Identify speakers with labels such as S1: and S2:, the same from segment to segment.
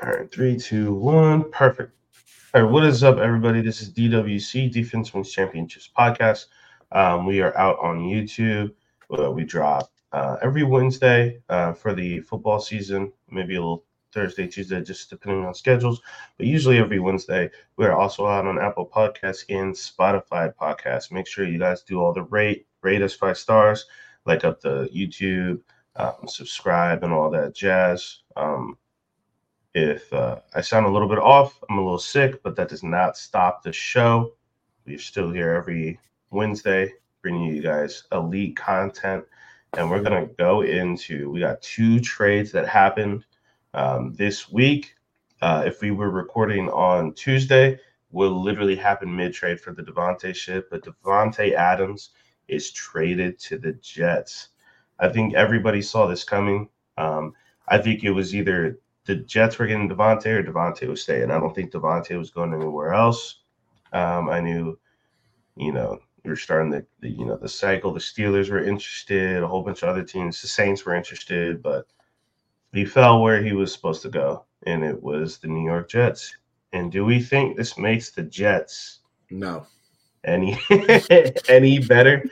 S1: All right, 3, 2, 1, perfect. All right, what is up, everybody? This is DWC Defense Wins Championships podcast. We are out on YouTube. We drop every Wednesday for the football season, maybe a little Thursday, Tuesday, just depending on schedules. But usually every Wednesday, we are also out on Apple Podcasts and Spotify Podcasts. Make sure you guys do all the rate us 5 stars, like up the YouTube, subscribe, and all that jazz. If I sound a little bit off, I'm a little sick, but that does not stop the show. We're still here every Wednesday, bringing you guys elite content. And we're going to go into, we got 2 trades that happened this week. If we were recording on Tuesday, will literally happen mid-trade for the Davante ship, but Davante Adams is traded to the Jets. I think everybody saw this coming. I think it was either the Jets were getting Davante or Davante was staying. I don't think Davante was going anywhere else. I knew, we were starting the cycle. The Steelers were interested. A whole bunch of other teams. The Saints were interested, but he fell where he was supposed to go, and it was the New York Jets. And do we think this makes the Jets
S2: No
S1: any better?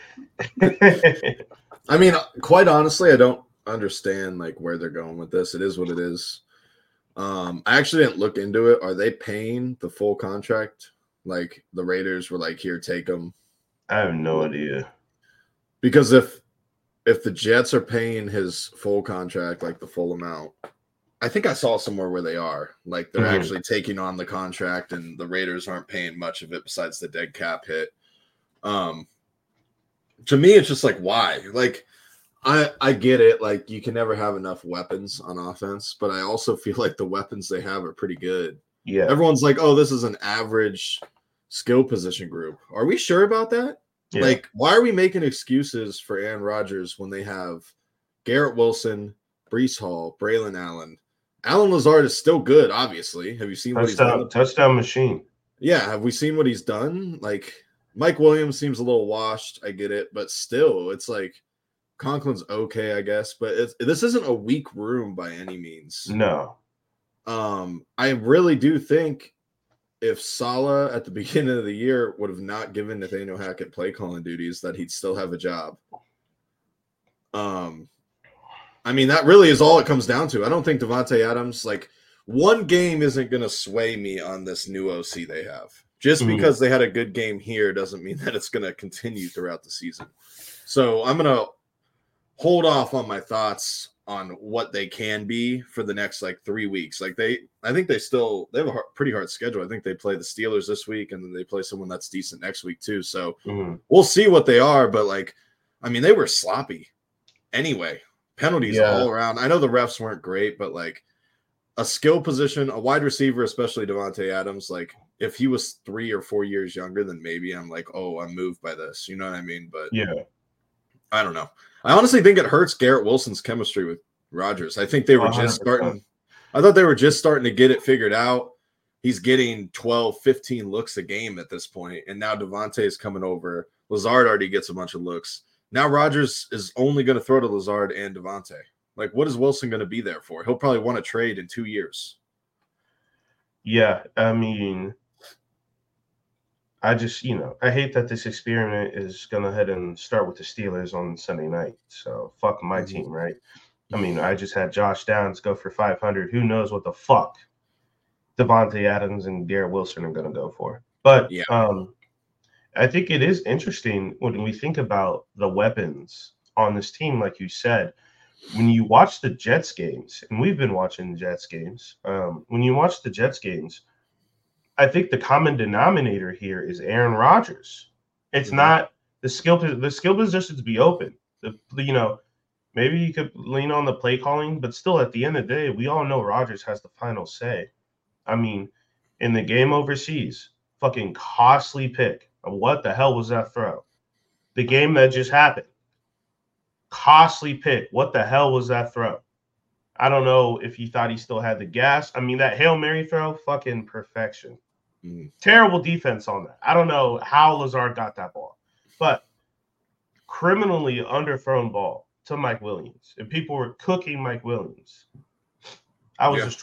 S2: I mean, quite honestly, I don't understand where they're going with this. It is what it is. I actually didn't look into it. Are they paying the full contract? Like the Raiders were like, here, take them.
S1: I have no idea.
S2: Because if the Jets are paying his full contract, like the full amount, I think I saw somewhere where they are. Like they're actually taking on the contract, and the Raiders aren't paying much of it besides the dead cap hit. To me, it's just like, why? Like, I get it. Like, you can never have enough weapons on offense, but I also feel like the weapons they have are pretty good.
S1: Yeah.
S2: Everyone's like, oh, this is an average skill position group. Are we sure about that?
S1: Yeah.
S2: Like, why are we making excuses for Aaron Rodgers when they have Garrett Wilson, Breece Hall, Braylon Allen? Allen Lazard is still good, obviously. Have you seen what he's done?
S1: Touchdown machine.
S2: Yeah, have we seen what he's done? Like, Mike Williams seems a little washed. I get it, but still, it's like Conklin's okay, I guess. But this isn't a weak room by any means.
S1: No.
S2: I really do think if Saleh at the beginning of the year would have not given Nathaniel Hackett play calling duties, that he'd still have a job. I mean, that really is all it comes down to. I don't think Davante Adams, like, one game isn't going to sway me on this new OC they have. Just because they had a good game here doesn't mean that it's going to continue throughout the season. So I'm going to hold off on my thoughts on what they can be for the next 3 weeks. I think they have a pretty hard schedule. I think they play the Steelers this week, and then they play someone that's decent next week too. So we'll see what they are. But they were sloppy anyway. Penalties all around. I know the refs weren't great, but a skill position, a wide receiver, especially Davante Adams, if he was 3 or 4 years younger, then maybe I'm like, oh, I'm moved by this. You know what I mean? But
S1: yeah,
S2: I don't know. I honestly think it hurts Garrett Wilson's chemistry with Rodgers. I think they were
S1: 100%.
S2: just starting. I thought they were just starting to get it figured out. He's getting 12, 15 looks a game at this point, and now Davante is coming over. Lazard already gets a bunch of looks. Now Rodgers is only going to throw to Lazard and Davante. What is Wilson going to be there for? He'll probably want to trade in 2 years.
S1: Yeah, I mean, I just, I hate that this experiment is going to head and start with the Steelers on Sunday night. So fuck my team, right? I mean, I just had Josh Downs go for 500. Who knows what the fuck Davante Adams and Garrett Wilson are going to go for? But
S2: yeah.
S1: I think it is interesting when we think about the weapons on this team, like you said. When you watch the Jets games, and we've been watching the Jets games, when you watch the Jets games, I think the common denominator here is Aaron Rodgers. It's not the skill positions be open. Maybe you could lean on the play calling, but still at the end of the day, we all know Rodgers has the final say. I mean, in the game overseas, fucking costly pick. What the hell was that throw? The game that just happened. Costly pick. What the hell was that throw? I don't know if he thought he still had the gas. I mean, that Hail Mary throw, fucking perfection. Terrible defense on that. I don't know how Lazard got that ball, but criminally underthrown ball to Mike Williams. And people were cooking Mike Williams. I was just trolling.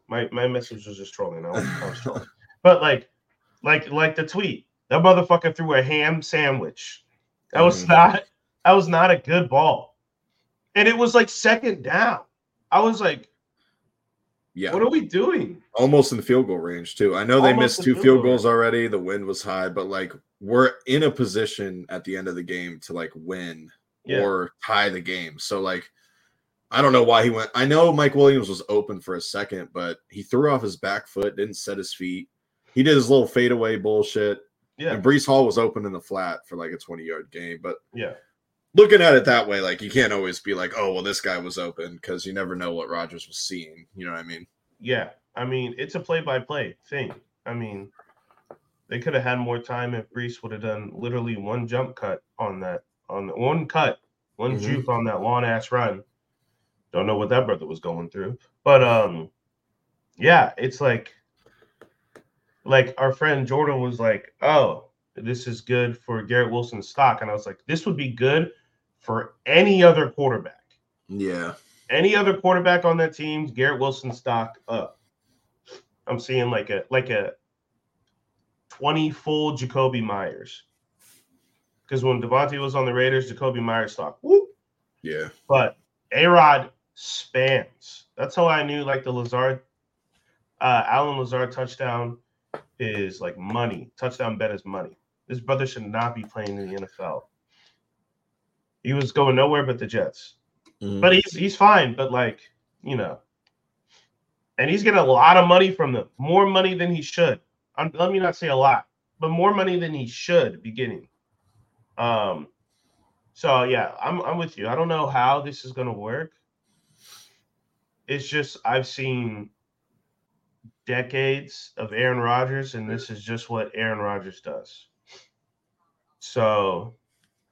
S1: My message was just trolling. I was trolling. But like the tweet, that motherfucker threw a ham sandwich. That was not a good ball. And it was like second down. I was like, yeah, what are we doing?
S2: Almost in the field goal range too. I know they missed 2 field goals already. The wind was high, but like we're in a position at the end of the game to like win or tie the game. So like, I don't know why he went. I know Mike Williams was open for a second, but he threw off his back foot, didn't set his feet. He did his little fadeaway bullshit. Yeah. And Breece Hall was open in the flat for like a 20-yard game. But
S1: yeah,
S2: looking at it that way, like you can't always be like, oh, well, this guy was open because you never know what Rodgers was seeing. You know what I mean?
S1: Yeah. I mean, it's a play-by-play thing. I mean, they could have had more time if Breece would have done literally one jump cut on one juke on that long-ass run. Don't know what that brother was going through. But, yeah, it's like our friend Jordan was like, oh, this is good for Garrett Wilson's stock. And I was like, this would be good for any other quarterback.
S2: Yeah.
S1: Any other quarterback on that team, Garrett Wilson's stock up. I'm seeing like a 20 full Jacoby Myers. Because when Devontae was on the Raiders, Jacoby Myers stock, whoop.
S2: Yeah.
S1: But A-Rod spans. That's how I knew like the Lazard, Allen Lazard touchdown is like money. Touchdown bet is money. This brother should not be playing in the NFL. He was going nowhere but the Jets. But he's fine. But like, you know, and he's getting a lot of money from them. More money than he should. Let me not say a lot, but more money than he should be getting. So yeah, I'm with you. I don't know how this is gonna work. It's just I've seen decades of Aaron Rodgers, and this is just what Aaron Rodgers does. So,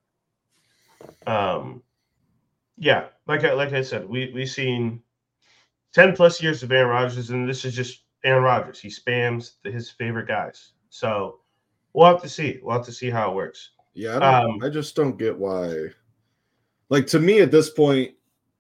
S1: yeah, like I said, we've seen 10 plus years of Aaron Rodgers, and this is just Aaron Rodgers. He spams his favorite guys. So we'll have to see. We'll have to see how it works.
S2: Yeah, I just don't get why. Like, to me at this point,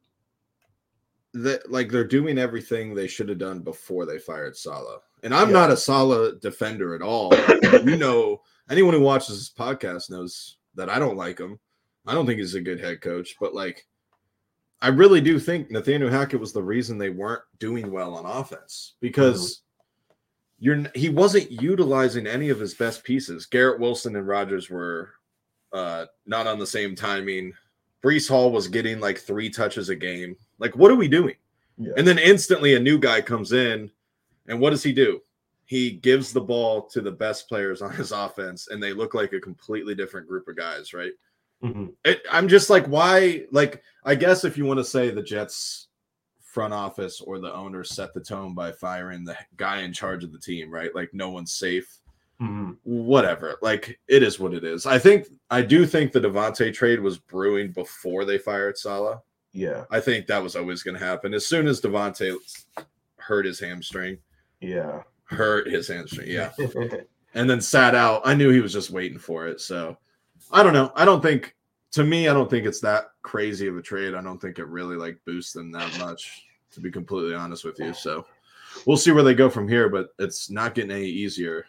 S2: that like they're doing everything they should have done before they fired Saleh. And I'm not a Saleh defender at all. You know, anyone who watches this podcast knows that I don't like him. I don't think he's a good head coach, but like I really do think Nathaniel Hackett was the reason they weren't doing well on offense because he wasn't utilizing any of his best pieces. Garrett Wilson and Rodgers were not on the same timing. Breece Hall was getting like 3 touches a game. Like, what are we doing? Yeah. And then instantly a new guy comes in, and what does he do? He gives the ball to the best players on his offense, and they look like a completely different group of guys, right? I'm just like, why? Like, I guess if you want to say the Jets front office or the owner set the tone by firing the guy in charge of the team, right? Like, no one's safe. Whatever. Like, it is what it is. I do think the Devontae trade was brewing before they fired Saleh.
S1: Yeah.
S2: I think that was always going to happen. As soon as Devontae hurt his hamstring.
S1: Yeah.
S2: Yeah. And then sat out. I knew he was just waiting for it. So I don't know. I don't think it's that crazy of a trade. I don't think it really like boosts them that much, to be completely honest with you. So we'll see where they go from here, but it's not getting any easier.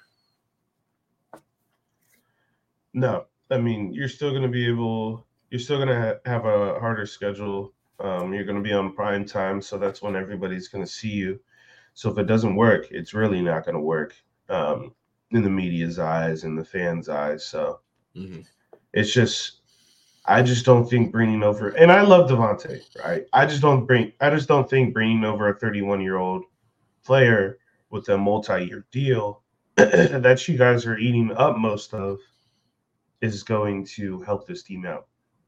S1: No, I mean, you're still going to have a harder schedule. You're going to be on prime time, so that's when everybody's going to see you. So if it doesn't work, it's really not going to work in the media's eyes and the fans' eyes. So it's just, I just don't think bringing over, and I love Devontae, right? I just don't think bringing over a 31-year-old player with a multi-year deal that you guys are eating up most of is going to help this team out.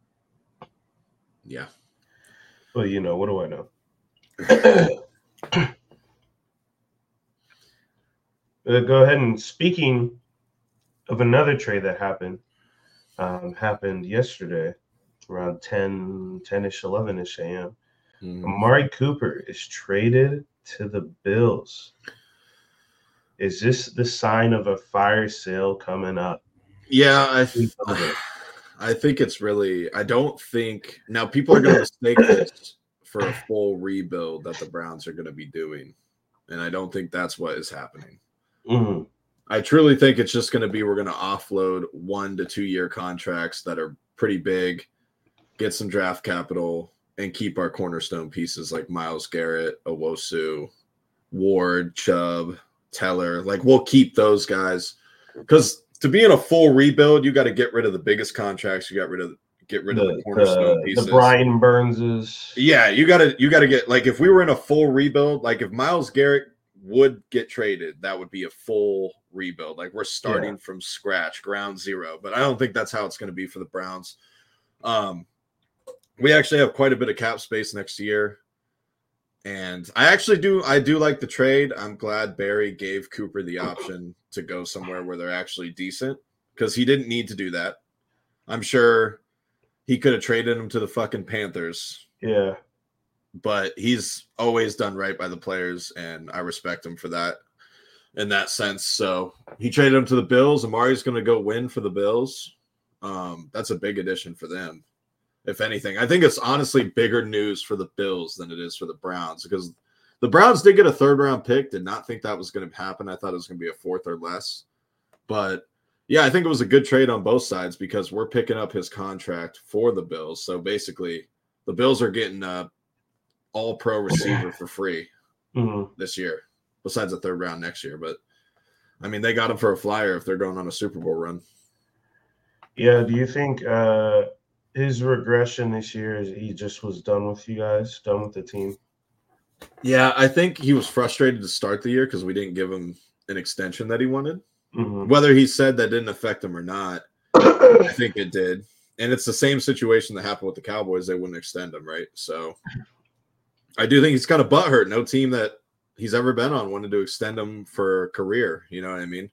S2: Yeah.
S1: But, you know, what do I know? Go ahead, and speaking of another trade that happened yesterday around 10-ish, 11-ish a.m. Amari Cooper is traded to the Bills. Is this the sign of a fire sale coming up?
S2: Yeah, I think it's really – I don't think – now people are going to mistake this for a full rebuild that the Browns are going to be doing. and I don't think that's what is happening.
S1: Mm-hmm.
S2: I truly think it's just going to be we're going to offload 1 to 2 year contracts that are pretty big, get some draft capital, and keep our cornerstone pieces like Myles Garrett, Owusu, Ward, Chubb, Teller. Like, we'll keep those guys because to be in a full rebuild, you got to get rid of the biggest contracts. You get rid of the cornerstone pieces.
S1: The Brian Burnses.
S2: Yeah, you gotta get, like, if we were in a full rebuild, like if Myles Garrett would get traded, that would be a full rebuild. Like, we're starting from scratch, ground zero. But I don't think that's how it's going to be for the Browns. We actually have quite a bit of cap space next year. And I do like the trade. I'm glad Barry gave Cooper the option to go somewhere where they're actually decent, because he didn't need to do that. I'm sure he could have traded him to the fucking Panthers.
S1: Yeah.
S2: But he's always done right by the players, and I respect him for that in that sense. So he traded him to the Bills. Amari's going to go win for the Bills. That's a big addition for them. If anything, I think it's honestly bigger news for the Bills than it is for the Browns, because the Browns did get a 3rd round pick. Did not think that was going to happen. I thought it was going to be a 4th or less. But yeah, I think it was a good trade on both sides, because we're picking up his contract for the Bills. So basically, the Bills are getting all-pro receiver for free this year, besides a 3rd round next year. But I mean, they got him for a flyer if they're going on a Super Bowl run.
S1: Yeah. Do you think his regression this year is he just was done with you guys, done with the team?
S2: Yeah, I think he was frustrated to start the year because we didn't give him an extension that he wanted. Whether he said that didn't affect him or not, I think it did. And it's the same situation that happened with the Cowboys. They wouldn't extend him, right? So I do think he's kind of butthurt. No team that he's ever been on wanted to extend him for a career. You know what I mean?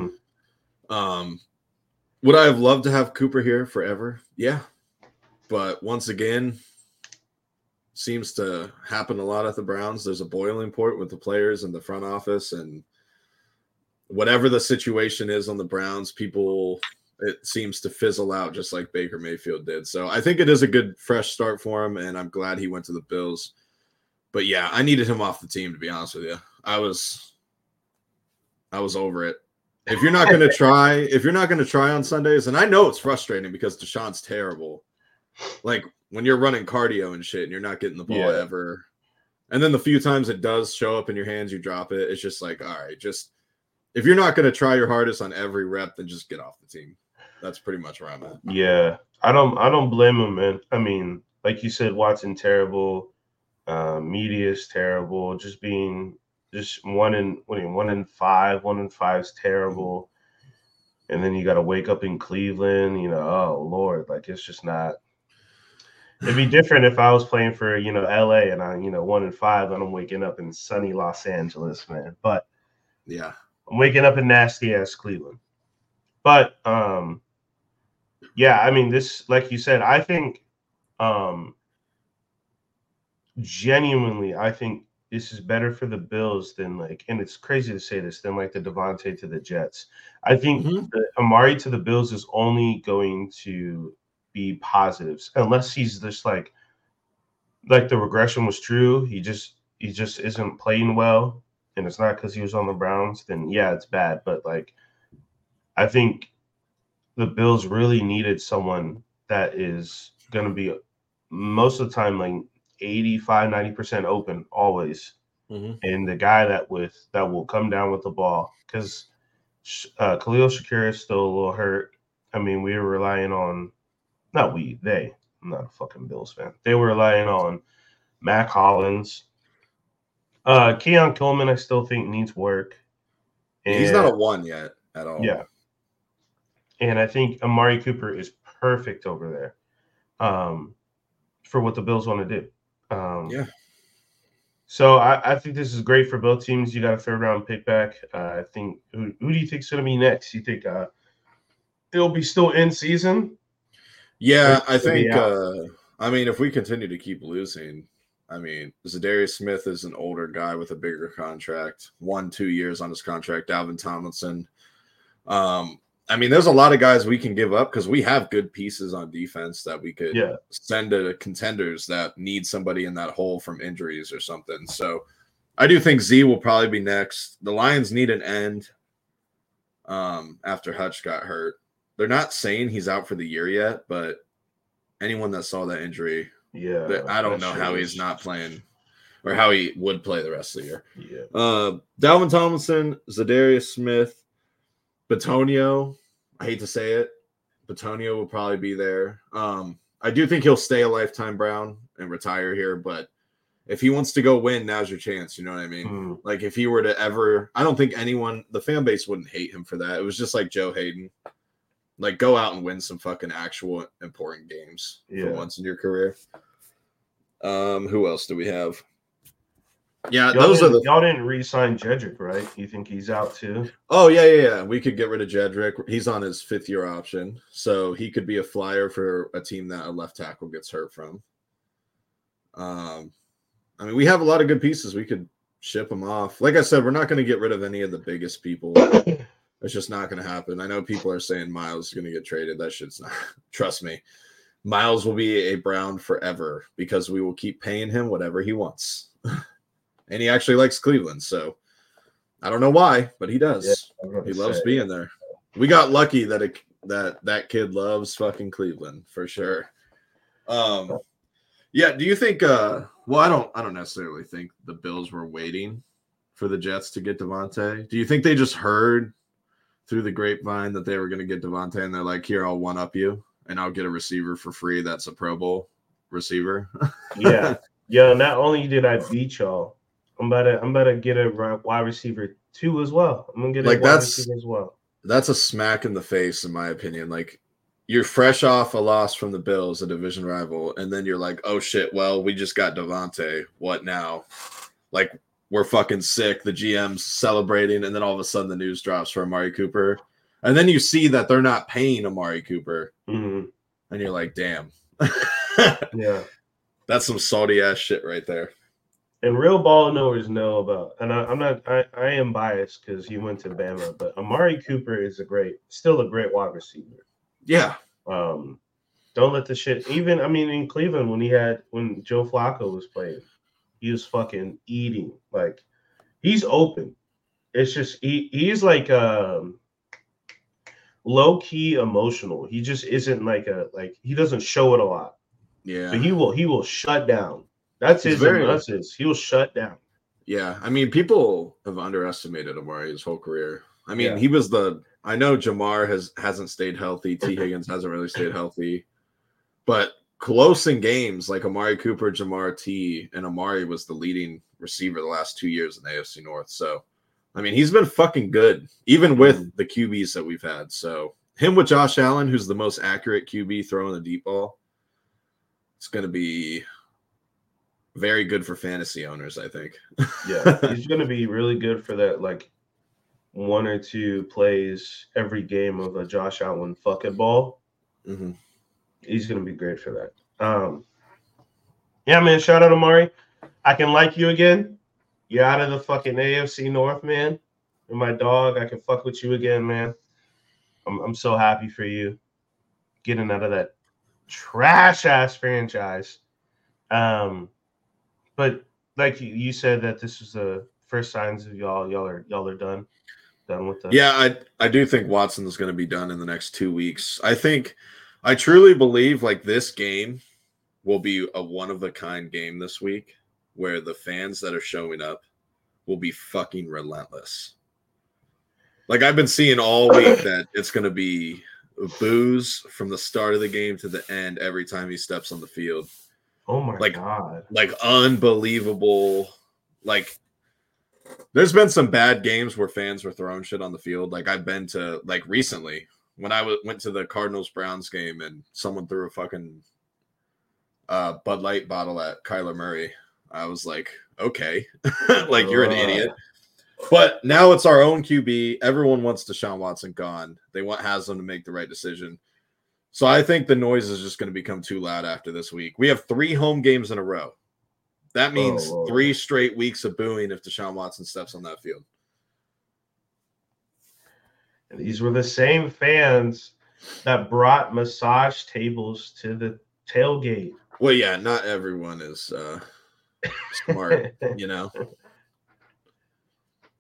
S2: Would I have loved to have Cooper here forever? Yeah. But once again, seems to happen a lot at the Browns. There's a boiling point with the players and the front office, and whatever the situation is on the Browns, it seems to fizzle out just like Baker Mayfield did. So I think it is a good fresh start for him, and I'm glad he went to the Bills. But yeah, I needed him off the team, to be honest with you. I was over it. If you're not going to try on Sundays, and I know it's frustrating because Deshaun's terrible. Like, when you're running cardio and shit and you're not getting the ball ever. And then the few times it does show up in your hands, you drop it. It's just like, all right, just if you're not going to try your hardest on every rep, then just get off the team. That's pretty much where I'm at.
S1: Yeah. I don't blame him, man. I mean, like you said, Watson terrible. Media is terrible. Just 1 in 5. 1 in 5 is terrible. And then you got to wake up in Cleveland, oh Lord, like, it's just not. It'd be different if I was playing for, LA and I, 1 in 5 and I'm waking up in sunny Los Angeles, man. But
S2: yeah,
S1: I'm waking up in nasty ass Cleveland. But yeah, I mean, this, like you said, I think genuinely, I think this is better for the Bills than, like, and it's crazy to say this, than like the Devontae to the Jets. I think the Amari to the Bills is only going to be positives, unless he's just like the regression was true. He just isn't playing well, and it's not because he was on the Browns. Then yeah, it's bad. But like, I think the Bills really needed someone that is going to be most of the time like 85-90% open always, and the guy that will come down with the ball, because Khalil Shakir is still a little hurt. I mean, we were relying on. I'm not a fucking Bills fan. They were relying on Mac Hollins. Keon Coleman, I still think needs work.
S2: And he's not a 1 yet at all.
S1: Yeah. And I think Amari Cooper is perfect over there for what the Bills want to do.
S2: Yeah.
S1: So I think this is great for both teams. You got a 3rd round pick back. I think who do you think is going to be next? You think it'll be still in season?
S2: Yeah, I think, I mean, if we continue to keep losing, I mean, Zadarius Smith is an older guy with a bigger contract, 1-2 years on his contract. Dalvin Tomlinson. I mean, there's a lot of guys we can give up because we have good pieces on defense that we could send to contenders that need somebody in that hole from injuries or something. So I do think Z will probably be next. The Lions need an end after Hutch got hurt. They're not saying he's out for the year yet, but anyone that saw that injury, I don't know how he's not playing or how he would play the rest of the year.
S1: Yeah.
S2: Dalvin Tomlinson, Zadarius Smith, Bitonio. I hate to say it. Bitonio will probably be there. I do think he'll stay a lifetime Brown and retire here, but if he wants to go win, now's your chance. You know what I mean?
S1: Mm.
S2: Like if he were to ever, I don't think the fan base wouldn't hate him for that. It was just like Joe Hayden. Like go out and win some fucking actual important games for once in your career. Who else do we have? Yeah,
S1: y'all didn't re-sign Jedrick, right? You think he's out too?
S2: Oh yeah. We could get rid of Jedrick. He's on his 5th-year option, so he could be a flyer for a team that a left tackle gets hurt from. I mean, we have a lot of good pieces. We could ship them off. Like I said, we're not going to get rid of any of the biggest people. It's just not going to happen. I know people are saying Miles is going to get traded. That shit's not. Trust me. Miles will be a Brown forever because we will keep paying him whatever he wants. And he actually likes Cleveland. So I don't know why, but he does. Yeah, he loves being there. We got lucky that that kid loves fucking Cleveland for sure. Yeah. Do you think, well, I don't necessarily think the Bills were waiting for the Jets to get Devontae. Do you think they just heard through the grapevine that they were going to get Devontae and they're like, here, I'll one up you and I'll get a receiver for free. That's a Pro Bowl receiver.
S1: Yeah. Yeah. Not only did I beat y'all, I'm about to get a wide receiver 2 as well. I'm going to get a wide receiver as well.
S2: That's a smack in the face, in my opinion. Like, you're fresh off a loss from the Bills, a division rival, and then you're like, oh, shit, well, we just got Devontae. What now? Like, we're fucking sick. The GM's celebrating, and then all of a sudden the news drops for Amari Cooper. And then you see that they're not paying Amari Cooper.
S1: Mm-hmm.
S2: And you're like, damn.
S1: Yeah.
S2: That's some salty-ass shit right there.
S1: And real ball knowers know about, and I am biased because he went to Bama, but Amari Cooper is still a great wide receiver.
S2: Yeah.
S1: Don't let the shit. Even in Cleveland when Joe Flacco was playing, he was fucking eating. Like he's open. It's just he's like low key emotional. He just isn't he doesn't show it a lot.
S2: Yeah.
S1: But he will shut down. That's his. He will shut down.
S2: Yeah, I mean, people have underestimated Amari his whole career. I mean, he was I know Jamar hasn't stayed healthy. T. Higgins hasn't really stayed healthy. But close in games like Amari Cooper, Jamar T, and Amari was the leading receiver the last 2 years in the AFC North. So, I mean, he's been fucking good, even with the QBs that we've had. So, him with Josh Allen, who's the most accurate QB throwing the deep ball, it's going to be very good for fantasy owners, I think.
S1: Yeah, he's going to be really good for that, like, 1 or 2 plays every game of a Josh Allen fucking ball.
S2: Mm-hmm.
S1: He's going to be great for that. Yeah, man, shout out Amari. I can like you again. You're out of the fucking AFC North, man. You're my dog. I can fuck with you again, man. I'm so happy for you getting out of that trash-ass franchise. But like you said that this was the first signs of y'all are done with that.
S2: Yeah, I do think Watson is going to be done in the next 2 weeks. I truly believe like this game will be a one-of-a-kind game this week where the fans that are showing up will be fucking relentless. Like I've been seeing all week that it's going to be boos from the start of the game to the end every time he steps on the field.
S1: Oh my God.
S2: Like unbelievable. Like there's been some bad games where fans were throwing shit on the field. Like I've been to like recently when I went to the Cardinals-Browns game and someone threw a fucking Bud Light bottle at Kyler Murray. I was like, okay, like you're an idiot. But now it's our own QB. Everyone wants Deshaun Watson gone. They want Haslam to make the right decision. So I think the noise is just going to become too loud after this week. We have 3 home games in a row. That means 3 straight weeks of booing if Deshaun Watson steps on that field.
S1: And these were the same fans that brought massage tables to the tailgate.
S2: Well, yeah, not everyone is smart, you know.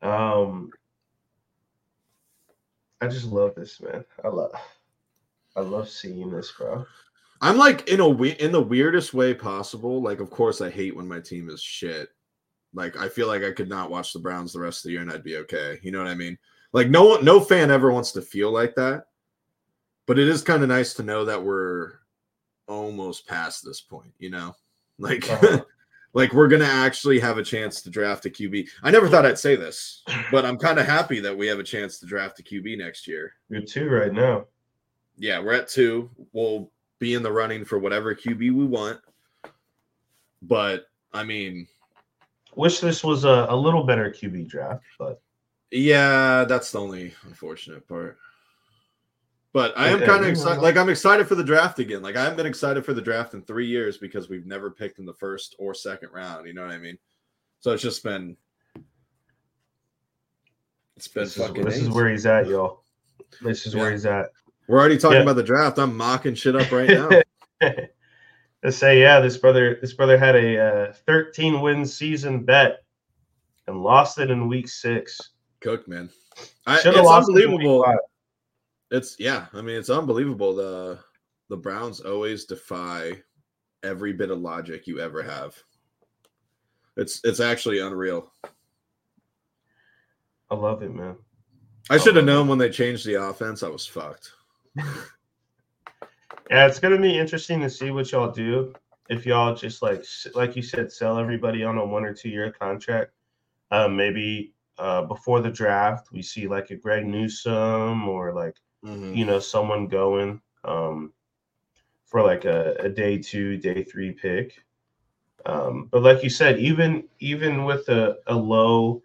S1: I just love this, man. I love seeing this, bro.
S2: I'm like in the weirdest way possible. Like, of course, I hate when my team is shit. Like, I feel like I could not watch the Browns the rest of the year and I'd be okay. You know what I mean? Like, no fan ever wants to feel like that. But it is kind of nice to know that we're almost past this point. You know, like, like we're gonna actually have a chance to draft a QB. I never thought I'd say this, but I'm kind of happy that we have a chance to draft a QB next year.
S1: You're 2 right now.
S2: Yeah, we're at 2. We'll be in the running for whatever QB we want. But I mean,
S1: wish this was a little better QB draft, but
S2: yeah, that's the only unfortunate part. But I am kind of excited. Like, I'm excited for the draft again. Like, I haven't been excited for the draft in 3 years because we've never picked in the first or second round. You know what I mean? So it's just been. It's been fucking.
S1: This is where he's at, y'all. This is where he's at.
S2: We're already talking about the draft. I'm mocking shit up right now.
S1: Let's say, yeah, this brother had a 13-win season bet and lost it in week 6.
S2: Cook, man. It's unbelievable. I mean, it's unbelievable. The Browns always defy every bit of logic you ever have. It's actually unreal.
S1: I love it, man.
S2: I should have known when they changed the offense. I was fucked.
S1: Yeah, it's gonna be interesting to see what y'all do. If y'all just like you said, sell everybody on a 1 or 2 year contract. Maybe before the draft, we see like a Greg Newsome or like someone going for like a day 2, day 3 pick. But like you said, even with a low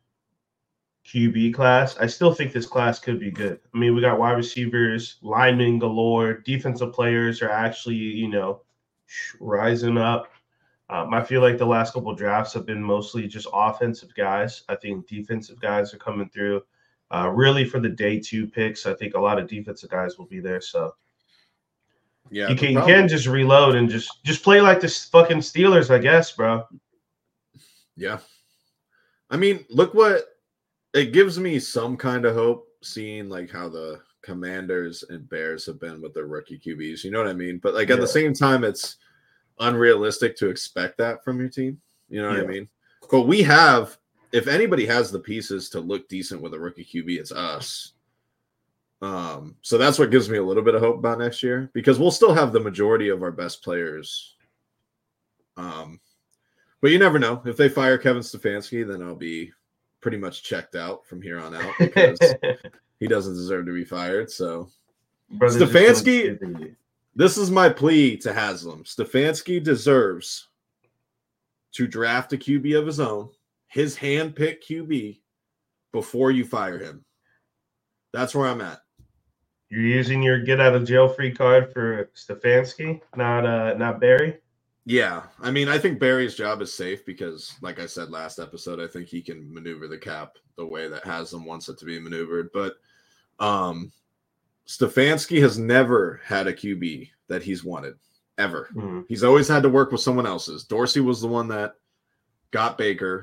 S1: QB class, I still think this class could be good. I mean, we got wide receivers, linemen galore, defensive players are actually, rising up. I feel like the last couple of drafts have been mostly just offensive guys. I think defensive guys are coming through. Really for the day 2 picks, I think a lot of defensive guys will be there. So yeah, you can just reload and just play like the fucking Steelers, I guess, bro.
S2: Yeah. I mean, look what it gives me some kind of hope seeing like how the Commanders and Bears have been with their rookie QBs. You know what I mean? But like at the same time, it's unrealistic to expect that from your team. You know what I mean? But we have, if anybody has the pieces to look decent with a rookie QB, it's us. So that's what gives me a little bit of hope about next year because we'll still have the majority of our best players. But you never know. If they fire Kevin Stefanski, then I'll be pretty much checked out from here on out because he doesn't deserve to be fired. So Stefanski, this is my plea to Haslam. Stefanski deserves to draft a QB of his own, his hand-picked QB, before you fire him. That's where I'm at.
S1: You're using your get-out-of-jail-free card for Stefanski, not Barry?
S2: Yeah. I mean, I think Barry's job is safe because, like I said last episode, I think he can maneuver the cap the way that Haslam wants it to be maneuvered. But Stefanski has never had a QB that he's wanted, ever. Mm-hmm. He's always had to work with someone else's. Dorsey was the one that got Baker.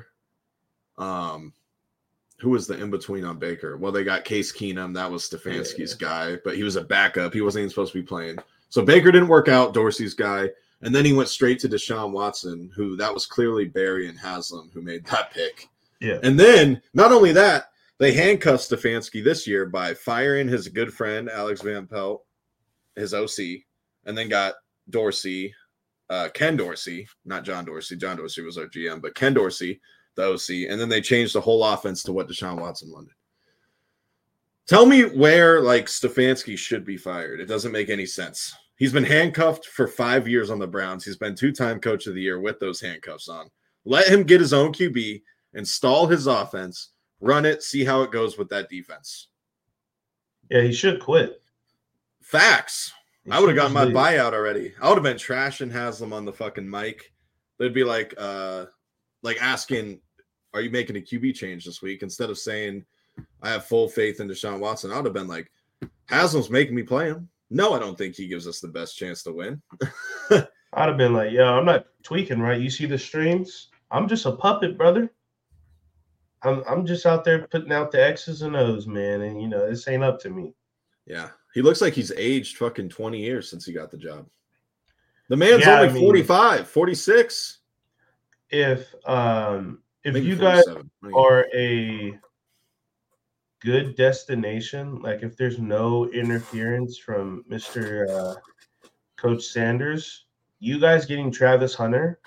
S2: Who was the in-between on Baker? Well, they got Case Keenum. That was Stefanski's guy, but he was a backup. He wasn't even supposed to be playing. So Baker didn't work out, Dorsey's guy. And then he went straight to Deshaun Watson, who that was clearly Barry and Haslam who made that pick. Yeah. And then, not only that, they handcuffed Stefanski this year by firing his good friend, Alex Van Pelt, his OC, and then got Dorsey, Ken Dorsey, not John Dorsey. John Dorsey was our GM, but Ken Dorsey, the OC. And then they changed the whole offense to what Deshaun Watson wanted. Tell me where, like, Stefanski should be fired. It doesn't make any sense. He's been handcuffed for 5 years on the Browns. He's been 2-time coach of the year with those handcuffs on. Let him get his own QB, install his offense, run it, see how it goes with that defense.
S1: Yeah, he should quit.
S2: Facts. I would have gotten my buyout already. I would have been trashing Haslam on the fucking mic. They'd be like asking, are you making a QB change this week? Instead of saying, I have full faith in Deshaun Watson, I would have been like, Haslam's making me play him. No, I don't think he gives us the best chance to win.
S1: I'd have been like, yo, I'm not tweaking, right? You see the streams? I'm just a puppet, brother. I'm just out there putting out the X's and O's, man, and this ain't up to me.
S2: Yeah, he looks like he's aged fucking 20 years since he got the job. The man's only 45, 46.
S1: If
S2: Maybe
S1: you guys
S2: 47.
S1: are a good destination, like if there's no interference from Mr. Coach Sanders, you guys getting Travis Hunter,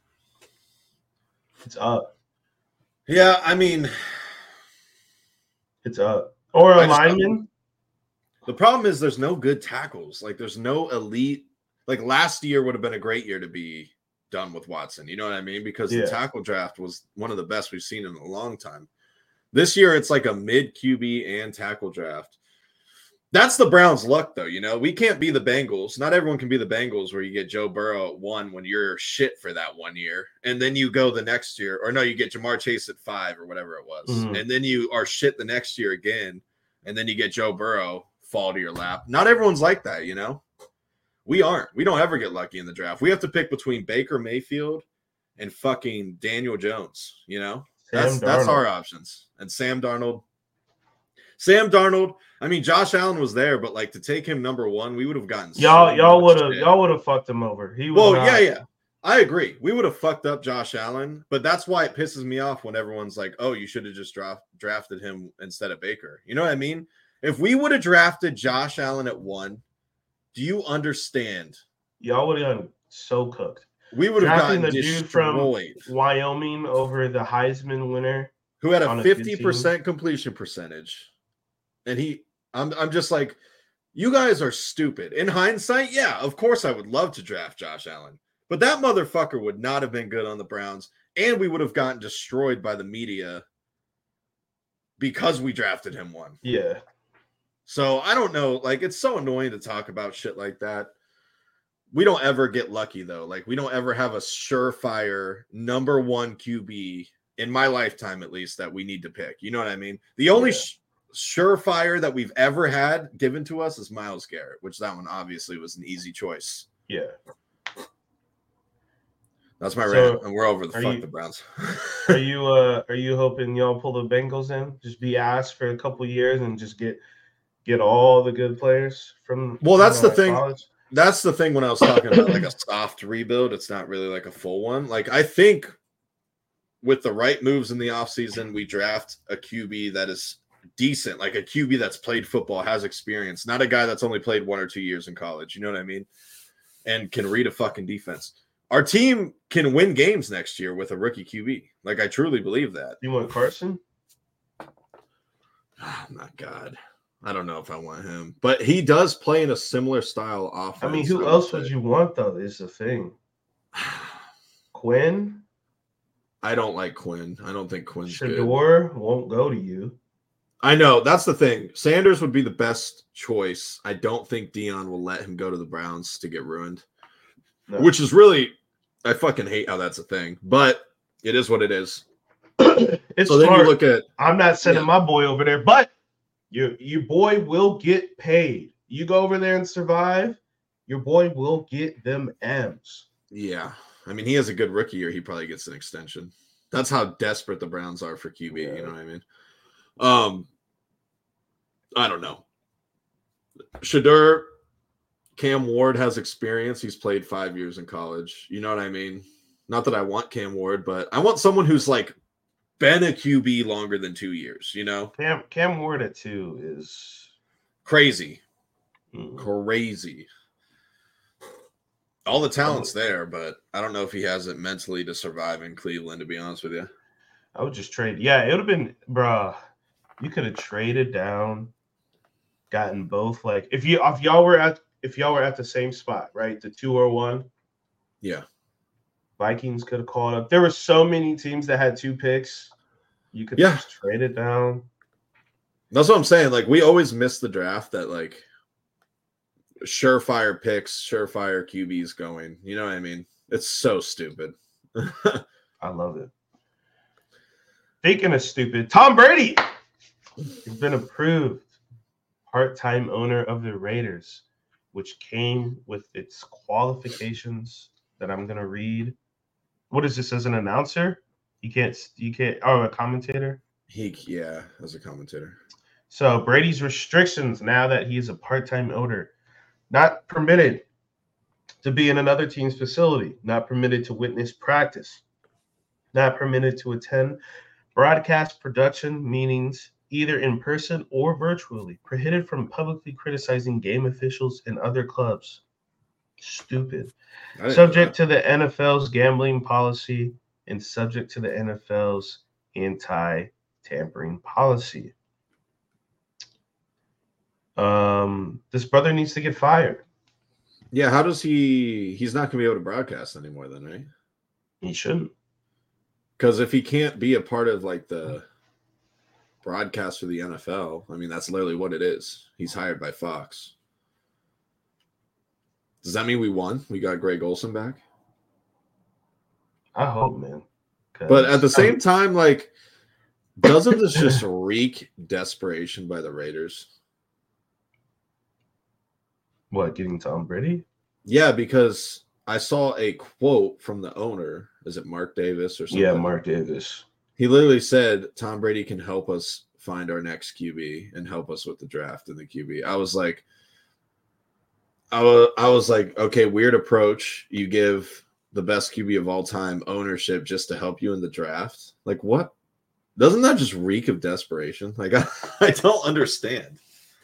S1: it's up.
S2: Yeah, I mean,
S1: it's up. Or a lineman.
S2: The problem is there's no good tackles. Like there's no elite. Like last year would have been a great year to be done with Watson. You know what I mean? Because the tackle draft was one of the best we've seen in a long time. This year, it's like a mid QB and tackle draft. That's the Browns' luck, though. We can't be the Bengals. Not everyone can be the Bengals where you get Joe Burrow at 1 when you're shit for that 1 year. And then you go the next year. Or no, you get Jamar Chase at 5 or whatever it was. Mm-hmm. And then you are shit the next year again. And then you get Joe Burrow fall to your lap. Not everyone's like that, We aren't. We don't ever get lucky in the draft. We have to pick between Baker Mayfield and fucking Daniel Jones, That's our options. And Sam Darnold. I mean, Josh Allen was there, but like to take him number 1, we would have gotten
S1: y'all would have fucked him over.
S2: Yeah. I agree. We would have fucked up Josh Allen, but that's why it pisses me off when everyone's like, "Oh, you should have just drafted him instead of Baker." You know what I mean? If we would have drafted Josh Allen at 1, do you understand?
S1: Y'all would have gotten so cooked.
S2: We would have gotten
S1: the dude from Wyoming over the Heisman winner,
S2: who had a 50% completion percentage. And I'm just like, you guys are stupid. In hindsight, yeah, of course I would love to draft Josh Allen. But that motherfucker would not have been good on the Browns. And we would have gotten destroyed by the media because we drafted him 1.
S1: Yeah.
S2: So I don't know. Like, it's so annoying to talk about shit like that. We don't ever get lucky, though. Like, we don't ever have a surefire number 1 QB in my lifetime, at least, that we need to pick. You know what I mean? The only surefire that we've ever had given to us is Myles Garrett, which that one obviously was an easy choice.
S1: Yeah.
S2: That's my rant, and we're over the Browns.
S1: Are you hoping y'all pull the Bengals in? Just be asked for a couple years and just get all the good players from
S2: that's the thing.
S1: College?
S2: That's the thing when I was talking about like a soft rebuild, it's not really like a full one. Like I think with the right moves in the offseason, we draft a QB that is decent, like a QB that's played football, has experience, not a guy that's only played 1 or 2 years in college. You know what I mean? And can read a fucking defense. Our team can win games next year with a rookie QB. Like, I truly believe that.
S1: You want Carson?
S2: Oh, my God. I don't know if I want him. But he does play in a similar style offense.
S1: I mean, who else would you want, though, is the thing. Quinn?
S2: I don't like Quinn. I don't think Quinn's
S1: Shador won't go to you.
S2: I know. That's the thing. Sanders would be the best choice. I don't think Dion will let him go to the Browns to get ruined. No. Which is really, I fucking hate how that's a thing, but it is what it is.
S1: It's so then smart. You look at. I'm not sending my boy over there, but your boy will get paid. You go over there and survive, your boy will get them M's.
S2: Yeah, I mean he has a good rookie year. He probably gets an extension. That's how desperate the Browns are for QB. Yeah. You know what I mean? I don't know. Shador. Cam Ward has experience. He's played 5 years in college. You know what I mean? Not that I want Cam Ward, but I want someone who's like been a QB longer than 2 years,
S1: Cam Ward at 2 is
S2: crazy. Crazy. All the talent's there, but I don't know if he has it mentally to survive in Cleveland, to be honest with you.
S1: I would just trade. Yeah, it would have been, bruh. You could have traded down, gotten both. Like if y'all were at the same spot, right? The 2 or 1.
S2: Yeah.
S1: Vikings could have called up. There were so many teams that had 2 picks. You could just trade it down.
S2: That's what I'm saying. Like, we always miss the draft that, like, surefire picks, surefire QBs going. You know what I mean? It's so stupid.
S1: I love it. Speaking of stupid, Tom Brady has been approved part-time owner of the Raiders, which came with its qualifications that I'm going to read. What is this, as an announcer? You can't. Oh, a commentator.
S2: Yeah, as a commentator.
S1: So Brady's restrictions now that he's a part-time owner: not permitted to be in another team's facility, not permitted to witness practice, not permitted to attend broadcast production meetings either in person or virtually, prohibited from publicly criticizing game officials and other clubs. Stupid. Subject to the NFL's gambling policy and subject to the NFL's anti-tampering policy. This brother needs to get fired.
S2: Yeah, how does he's not going to be able to broadcast anymore then, right?
S1: He shouldn't.
S2: Because if he can't be a part of like the broadcast for the NFL, I mean, that's literally what it is. He's hired by Fox. Does that mean we won? We got Greg Olsen back?
S1: I hope, man.
S2: But at the same time, like, doesn't this just reek desperation by the Raiders?
S1: What, getting Tom Brady?
S2: Yeah, because I saw a quote from the owner. Is it Mark Davis or something?
S1: Yeah, Mark Davis.
S2: He literally said, Tom Brady can help us find our next QB and help us with the draft and the QB. I was like, okay, weird approach. You give the best QB of all time ownership just to help you in the draft. Like, what? Doesn't that just reek of desperation? Like, I don't understand.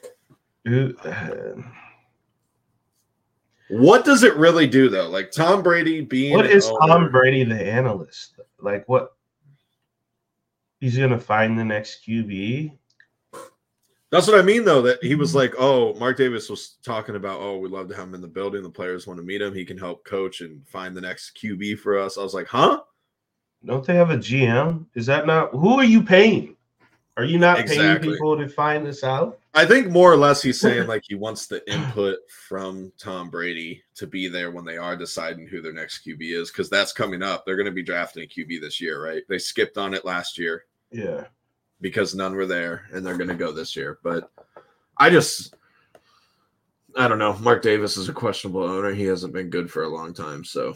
S2: What does it really do, though? Like, Tom Brady being
S1: what is Tom Brady the analyst? Like, what? He's going to find the next QB?
S2: That's what I mean, though, that he was like, oh, Mark Davis was talking about, oh, we'd love to have him in the building. The players want to meet him. He can help coach and find the next QB for us. I was like, huh?
S1: Don't they have a GM? Is that not – who are you paying? Are you not paying people to find this out?
S2: I think more or less he's saying like he wants the input from Tom Brady to be there when they are deciding who their next QB is, because that's coming up. They're going to be drafting a QB this year, right? They skipped on it last year.
S1: Yeah.
S2: Because none were there, and they're going to go this year. But I don't know. Mark Davis is a questionable owner. He hasn't been good for a long time, so.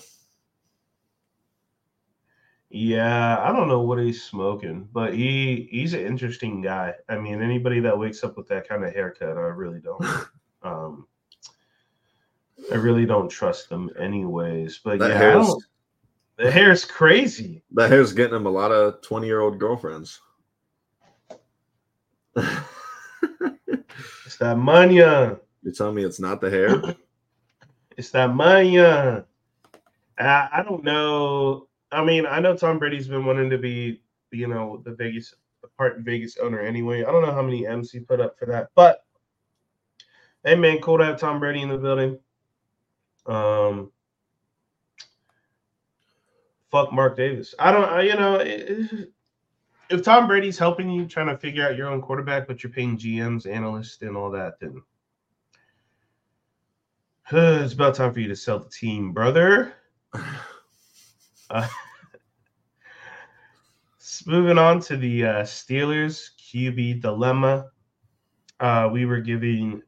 S1: Yeah, I don't know what he's smoking, but he's an interesting guy. I mean, anybody that wakes up with that kind of haircut, I really don't. I really don't trust them anyways. But the hair's crazy.
S2: That hair's getting him a lot of 20-year-old girlfriends.
S1: It's that mania.
S2: You're telling me it's not the hair?
S1: It's that mania. I don't know. I mean, I know Tom Brady's been wanting to be, the Vegas owner anyway. I don't know how many M's he put up for that, but hey, man, cool to have Tom Brady in the building. Fuck Mark Davis. If Tom Brady's helping you trying to figure out your own quarterback, but you're paying GMs, analysts, and all that, then it's about time for you to sell the team, brother. Moving on to the Steelers QB dilemma. We were giving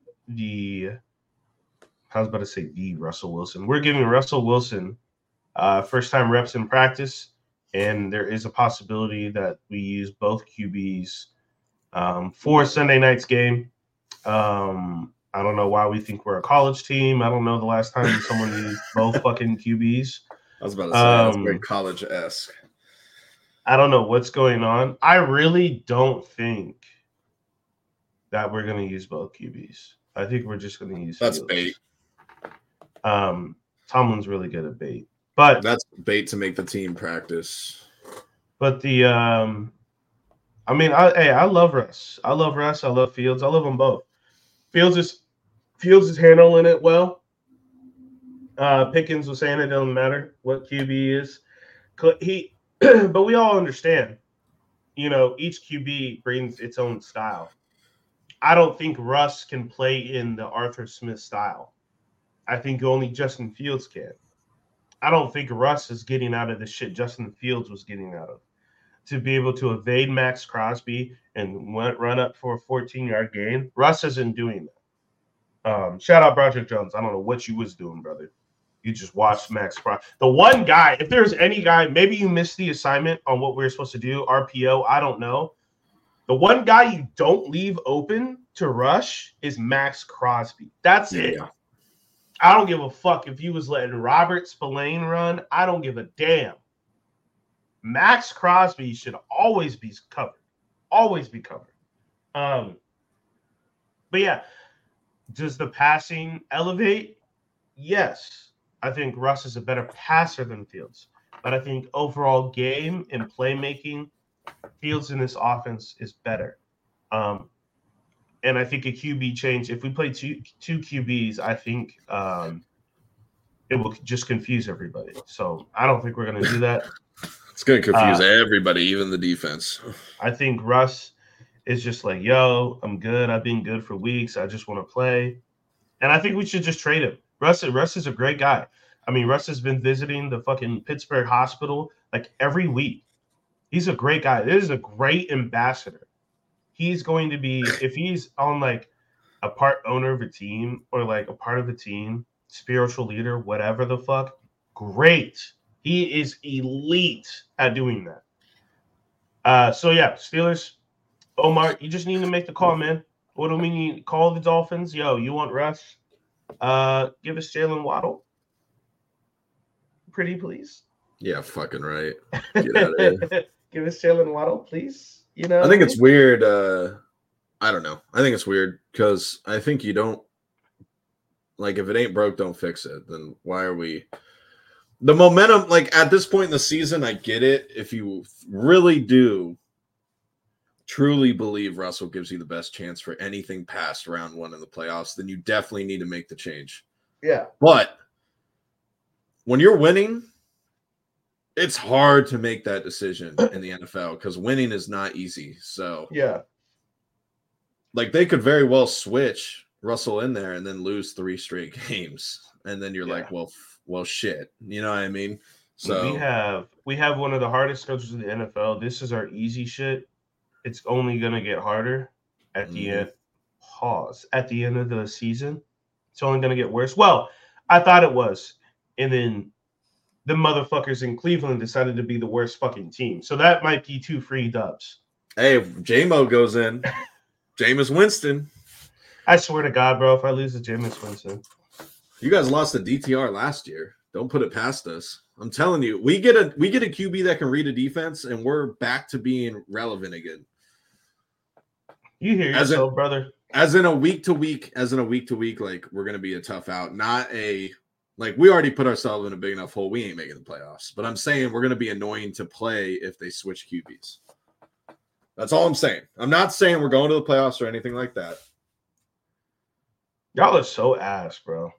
S1: Russell Wilson. We're giving Russell Wilson first-time reps in practice, and there is a possibility that we use both QBs for Sunday night's game. I don't know why we think we're a college team. I don't know the last time someone used both fucking QBs.
S2: I was about to say that's very college-esque.
S1: I don't know what's going on. I really don't think that we're going to use both QBs. I think we're just going to use
S2: That's
S1: Fields.
S2: bait.
S1: Tomlin's really good at bait. But
S2: that's bait to make the team practice.
S1: But I love Russ. I love Russ. I love Fields. I love them both. Fields is handling it well. Pickens was saying it doesn't matter what QB is. But we all understand, each QB brings its own style. I don't think Russ can play in the Arthur Smith style. I think only Justin Fields can. I don't think Russ is getting out of the shit Justin Fields was getting out of. To be able to evade Max Crosby and run up for a 14-yard gain, Russ isn't doing that. Shout out Broderick Jones. I don't know what you was doing, brother. You just watch Max Crosby. The one guy, if there's any guy, maybe you missed the assignment on what we were supposed to do, RPO, I don't know. The one guy you don't leave open to rush is Max Crosby. That's it.
S2: Yeah.
S1: I don't give a fuck if you was letting Robert Spillane run. I don't give a damn. Max Crosby should always be covered. Always be covered. But yeah, does the passing elevate? Yes. I think Russ is a better passer than Fields. But I think overall game and playmaking, Fields in this offense is better. And I think a QB change, if we play two QBs, I think it will just confuse everybody. So I don't think we're going to do that.
S2: It's going to confuse everybody, even the defense.
S1: I think Russ is just like, yo, I'm good. I've been good for weeks. I just want to play. And I think we should just trade him. Russ is a great guy. I mean, Russ has been visiting the fucking Pittsburgh hospital like every week. He's a great guy. This is a great ambassador. He's going to be, if he's on like a part owner of a team or like a part of a team, spiritual leader, whatever the fuck, great. He is elite at doing that. So yeah, Steelers, Omar, you just need to make the call, man. What do we need? Call the Dolphins. Yo, you want Russ? Give us Jalen Waddle. Pretty please.
S2: Yeah, fucking right. Get out of here.
S1: Give us Jalen Waddle, please. You know,
S2: I think it's weird. I don't know. I think it's weird because I think you don't like if it ain't broke, don't fix it. Then why are we? The momentum, like at this point in the season, I get it. If you really do truly believe Russell gives you the best chance for anything past round one in the playoffs, then you definitely need to make the change.
S1: Yeah.
S2: But when you're winning, it's hard to make that decision in the NFL because winning is not easy. So
S1: yeah,
S2: like they could very well switch Russell in there and then lose 3 straight games, and then you're like, well, shit. You know what I mean? So
S1: we have one of the hardest schedules in the NFL. This is our easy shit. It's only gonna get harder at the end. Pause. At the end of the season, it's only gonna get worse. Well, I thought it was, and then the motherfuckers in Cleveland decided to be the worst fucking team. So that might be 2 free dubs.
S2: Hey, if J-Mo goes in, Jameis Winston.
S1: I swear to God, bro, if I lose to Jameis Winston.
S2: You guys lost to DTR last year. Don't put it past us. I'm telling you, we get a QB that can read a defense, and we're back to being relevant again.
S1: You hear yourself, brother.
S2: As in a week to week, like we're gonna be a tough out. Not a like we already put ourselves in a big enough hole. We ain't making the playoffs. But I'm saying we're gonna be annoying to play if they switch QBs. That's all I'm saying. I'm not saying we're going to the playoffs or anything like that.
S1: Y'all are so ass, bro.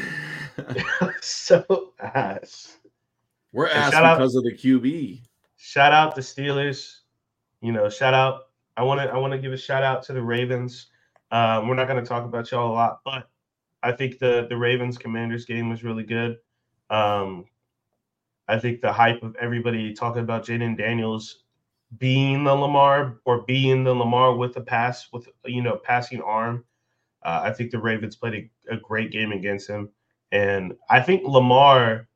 S1: So ass.
S2: We're ass because of the QB.
S1: Shout out the Steelers. You know, shout out. I want to give a shout out to the Ravens. We're not going to talk about y'all a lot, but I think the Ravens Commanders game was really good. I think the hype of everybody talking about Jaden Daniels being the Lamar with the pass with passing arm. I think the Ravens played a great game against him, and I think Lamar.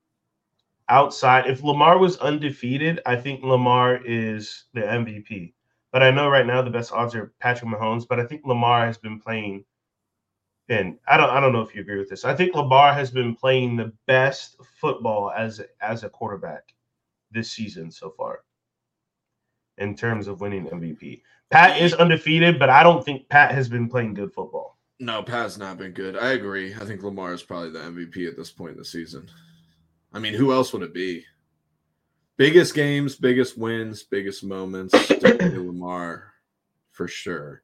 S1: If Lamar was undefeated, I think Lamar is the MVP. But I know right now the best odds are Patrick Mahomes, but I think Lamar has been playing, and I don't know if you agree with this. I think Lamar has been playing the best football as a quarterback this season so far in terms of winning MVP. Pat is undefeated, but I don't think Pat has been playing good football.
S2: No, Pat's not been good. I agree. I think Lamar is probably the MVP at this point in the season. I mean, who else would it be? Biggest games, biggest wins, biggest moments. Definitely Lamar, for sure.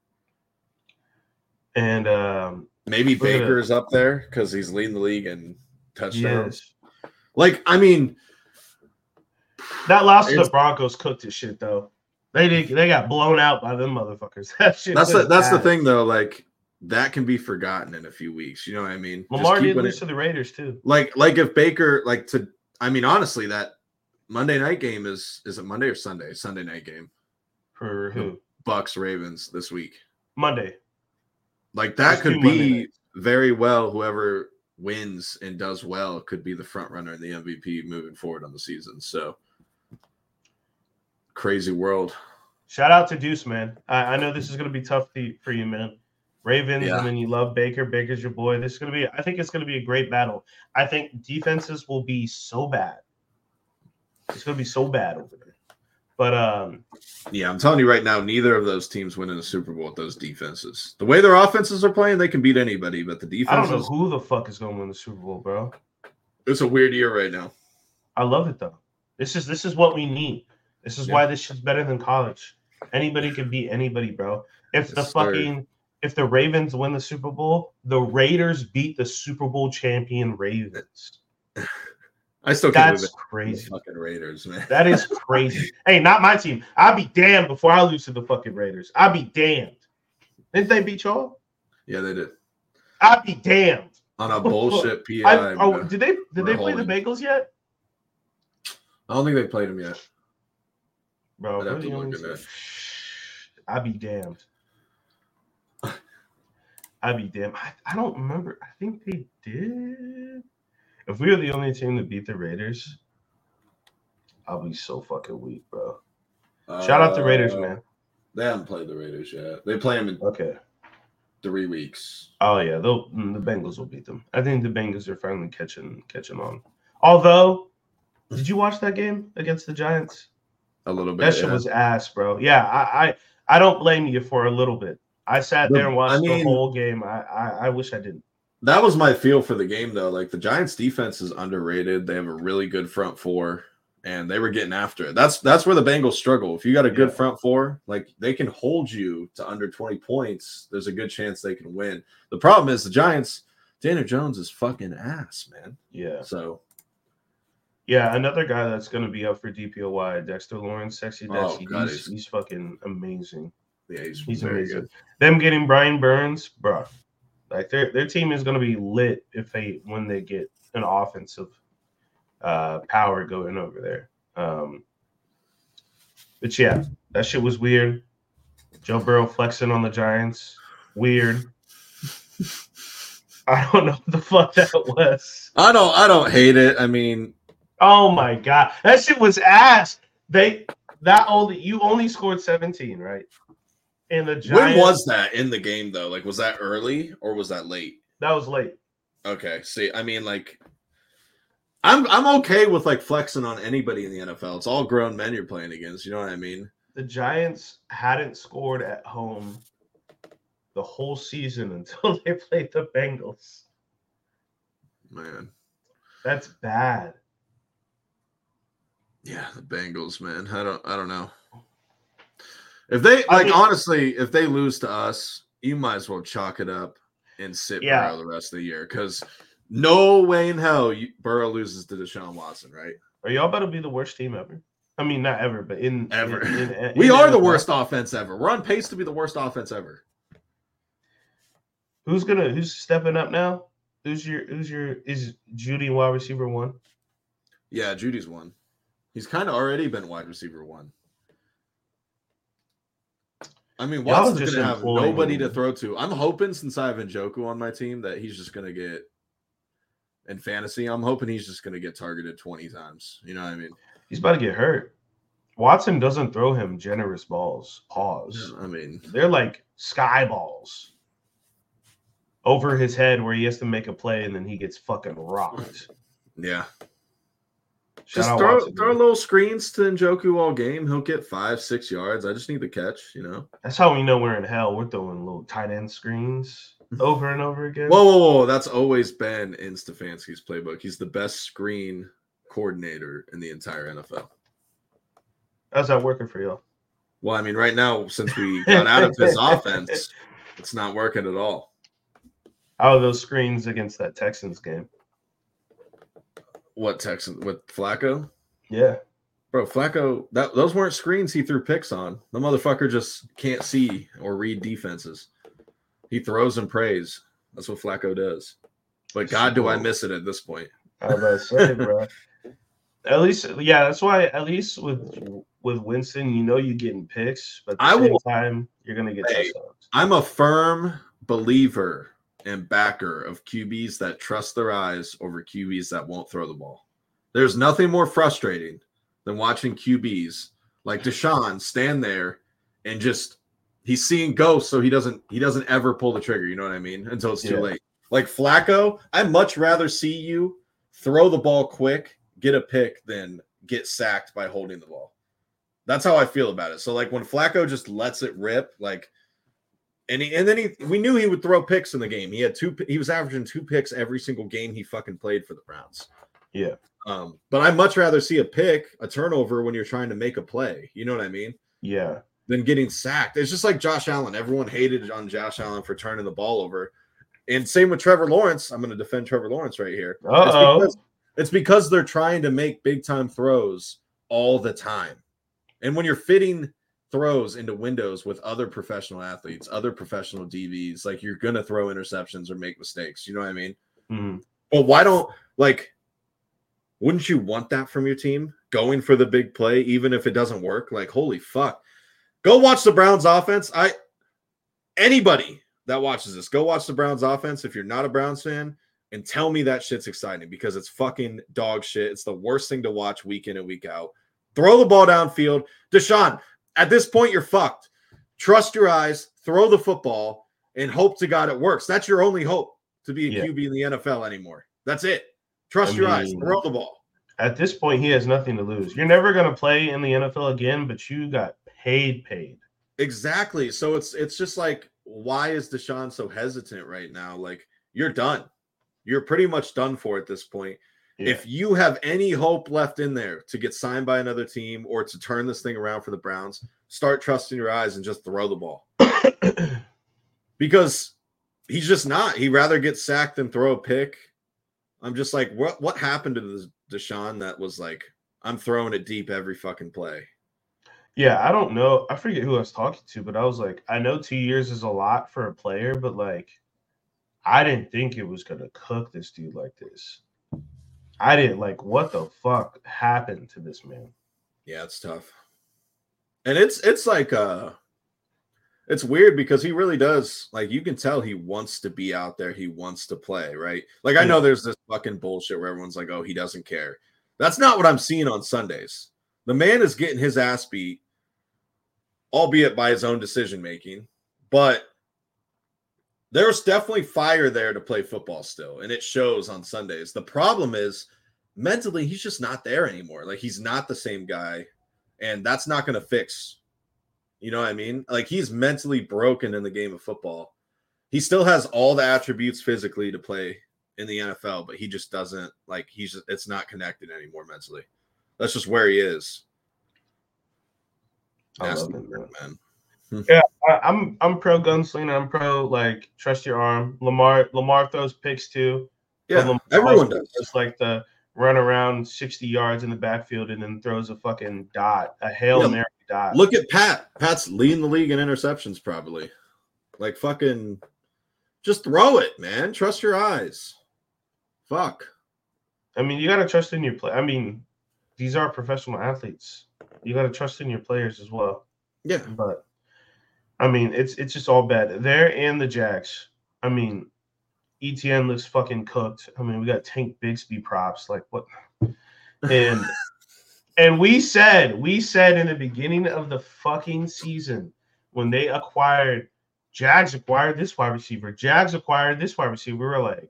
S1: And
S2: maybe Baker's up there because he's leading the league in touchdowns. Like, I mean,
S1: that loss to the Broncos cooked his shit though. They got blown out by them motherfuckers. That's
S2: the thing though. Like that can be forgotten in a few weeks. You know what I mean?
S1: Lamar did lose to the Raiders too.
S2: Like if Baker honestly, that Monday night game is it Monday or Sunday? Sunday night game.
S1: For who?
S2: Bucks Ravens this week.
S1: Monday.
S2: Like that could be very well whoever wins and does well could be the front runner in the MVP moving forward on the season. So crazy world.
S1: Shout out to Deuce, man. I know this is going to be tough for you, man. Ravens,
S2: Yeah.
S1: and then you love Baker. Baker's your boy. This is going to be. I think it's going to be a great battle. I think defenses will be so bad. It's going to be so bad over there. But
S2: yeah, I'm telling you right now, neither of those teams win in the Super Bowl with those defenses. The way their offenses are playing, they can beat anybody. But the defense,
S1: I don't know who the fuck is going to win the Super Bowl, bro.
S2: It's a weird year right now.
S1: I love it though. This is what we need. This is why this shit's better than college. Anybody can beat anybody, bro. If the Ravens win the Super Bowl, the Raiders beat the Super Bowl champion Ravens.
S2: I still can't
S1: That's crazy.
S2: Fucking Raiders, man.
S1: That is crazy. Hey, not my team. I'll be damned before I lose to the fucking Raiders. I'll be damned. Didn't they beat y'all?
S2: Yeah, they did.
S1: I'll be damned.
S2: On a bullshit PI.
S1: Did they play the Bengals yet?
S2: I don't think they played them yet.
S1: Bro,
S2: I'd have to look at that.
S1: I'll be damned. I'll be damned. I don't remember. I think they did. If we were the only team to beat the Raiders, I'll be so fucking weak, bro. Shout out to Raiders, man.
S2: They haven't played the Raiders yet. They play them in 3 weeks.
S1: Oh yeah, the Bengals will beat them. I think the Bengals are finally catching on. Although, did you watch that game against the Giants?
S2: A little bit.
S1: That shit was ass, bro. Yeah, I don't blame you for a little bit. I sat there and watched the whole game. I wish I didn't.
S2: That was my feel for the game, though. Like, the Giants' defense is underrated. They have a really good front four, and they were getting after it. That's where the Bengals struggle. If you got a good front four, like, they can hold you to under 20 points. There's a good chance they can win. The problem is the Giants, Daniel Jones is fucking ass, man.
S1: Yeah.
S2: So.
S1: Yeah, another guy that's going to be up for DPOY, Dexter Lawrence, Sexy Dexy.
S2: God,
S1: he's fucking amazing.
S2: Yeah,
S1: he's
S2: very
S1: amazing.
S2: good.
S1: Them getting Brian Burns, bro. Like their team is going to be lit when they get an offensive power going over there. But yeah, that shit was weird. Joe Burrow flexing on the Giants, weird. I don't know what the fuck that was.
S2: I don't hate it. I mean,
S1: oh my god, that shit was ass. You only scored 17, right? And the Giants,
S2: when was that in the game though? Like, was that early or was that late?
S1: That was late.
S2: Okay. See, I mean, like, I'm okay with like flexing on anybody in the NFL. It's all grown men you're playing against. You know what I mean?
S1: The Giants hadn't scored at home the whole season until they played the Bengals.
S2: Man,
S1: that's bad.
S2: Yeah, the Bengals, man. I don't know. If they honestly, if they lose to us, you might as well chalk it up and sit Burrow the rest of the year, because no way in hell Burrow loses to Deshaun Watson, right?
S1: Are y'all about to be the worst team ever? I mean, not ever, but ever.
S2: We are the worst offense ever. We're on pace to be the worst offense ever.
S1: Who's stepping up now? Is Judy wide receiver 1?
S2: Yeah, Judy's 1. He's kind of already been wide receiver 1. I mean, Watson's going to have nobody to throw to. I'm hoping, since I have Njoku on my team, that he's just going to get, in fantasy, I'm hoping he's just going to get targeted 20 times. You know what I mean?
S1: He's about to get hurt. Watson doesn't throw him generous balls. Pause.
S2: I mean,
S1: they're like sky balls over his head where he has to make a play and then he gets fucking rocked.
S2: Yeah. Just throw little screens to Njoku all game. He'll get 5-6 yards. I just need the catch, you know.
S1: That's how we know we're in hell. We're throwing little tight end screens over and over again.
S2: Whoa. That's always been in Stefanski's playbook. He's the best screen coordinator in the entire NFL.
S1: How's that working for y'all?
S2: Well, I mean, right now, since we got out of his offense, it's not working at all.
S1: How are those screens against that Texans game?
S2: What Texans? With Flacco?
S1: Yeah.
S2: Bro, Flacco, those weren't screens he threw picks on. The motherfucker just can't see or read defenses. He throws and prays. That's what Flacco does. But God, do I miss it at this point.
S1: I was about to say, bro. At least, yeah, that's why at least with Winston, you know you're getting picks, but at the same time, you're going to get touchdowns.
S2: I'm a firm believer and backer of QBs that trust their eyes over QBs that won't throw the ball. There's nothing more frustrating than watching QBs like Deshaun stand there and just he's seeing ghosts, so he doesn't ever pull the trigger. You know what I mean? Until it's too late. Like Flacco, I'd much rather see you throw the ball quick, get a pick, than get sacked by holding the ball. That's how I feel about it. So like when Flacco just lets it rip, like, we knew he would throw picks in the game. He was averaging 2 picks every single game he fucking played for the Browns.
S1: Yeah.
S2: But I'd much rather see a turnover when you're trying to make a play. You know what I mean?
S1: Yeah.
S2: Than getting sacked. It's just like Josh Allen. Everyone hated on Josh Allen for turning the ball over. And same with Trevor Lawrence. I'm going to defend Trevor Lawrence right here. It's because they're trying to make big-time throws all the time. And when you're fitting throws into windows with other professional athletes, other professional DBs, like you're going to throw interceptions or make mistakes. You know what I mean?
S1: Mm-hmm.
S2: But wouldn't you want that from your team? Going for the big play, even if it doesn't work? Like, holy fuck. Go watch the Browns offense. Anybody that watches this, go watch the Browns offense if you're not a Browns fan and tell me that shit's exciting, because it's fucking dog shit. It's the worst thing to watch week in and week out. Throw the ball downfield. Deshaun, at this point, you're fucked. Trust your eyes, throw the football, and hope to God it works. That's your only hope to be a QB in the NFL anymore. That's it. Trust your eyes, throw the ball.
S1: At this point, he has nothing to lose. You're never going to play in the NFL again, but you got paid.
S2: Exactly. So it's just like, why is Deshaun so hesitant right now? Like, you're done. You're pretty much done for at this point. Yeah. If you have any hope left in there to get signed by another team or to turn this thing around for the Browns, start trusting your eyes and just throw the ball. Because he's just not. He'd rather get sacked than throw a pick. I'm just like, what happened to this Deshaun that was like, I'm throwing it deep every fucking play?
S1: Yeah, I don't know. I forget who I was talking to, but I was like, I know 2 years is a lot for a player, but like, I didn't think it was going to cook this dude like this. I didn't like, what the fuck happened to this man?
S2: Yeah, it's tough. And it's like, it's weird because he really does, like, you can tell he wants to be out there. He wants to play, right? Like, I know there's this fucking bullshit where everyone's like, oh, he doesn't care. That's not what I'm seeing on Sundays. The man is getting his ass beat, albeit by his own decision-making, but there's definitely fire there to play football still, and it shows on Sundays. The problem is, mentally, he's just not there anymore. Like, he's not the same guy, and that's not going to fix. You know what I mean? Like, he's mentally broken in the game of football. He still has all the attributes physically to play in the NFL, but he just doesn't, like, it's not connected anymore mentally. That's just where he is.
S1: I love it, man. Yeah, I'm pro gunslinger. I'm pro, like, trust your arm. Lamar throws picks too.
S2: Yeah, everyone does.
S1: It's like the run around 60 yards in the backfield and then throws a fucking dot, a Hail Mary dot.
S2: Look at Pat. Pat's leading the league in interceptions probably. Like, fucking just throw it, man. Trust your eyes. Fuck.
S1: I mean, you got to trust in your play. I mean, these are professional athletes. You got to trust in your players as well.
S2: Yeah.
S1: But, I mean, it's just all bad. There and the Jags. I mean, ETN looks fucking cooked. I mean, we got Tank Bigsby props. Like, what? And we said in the beginning of the fucking season when they Jags acquired this wide receiver. Jags acquired this wide receiver. We were like,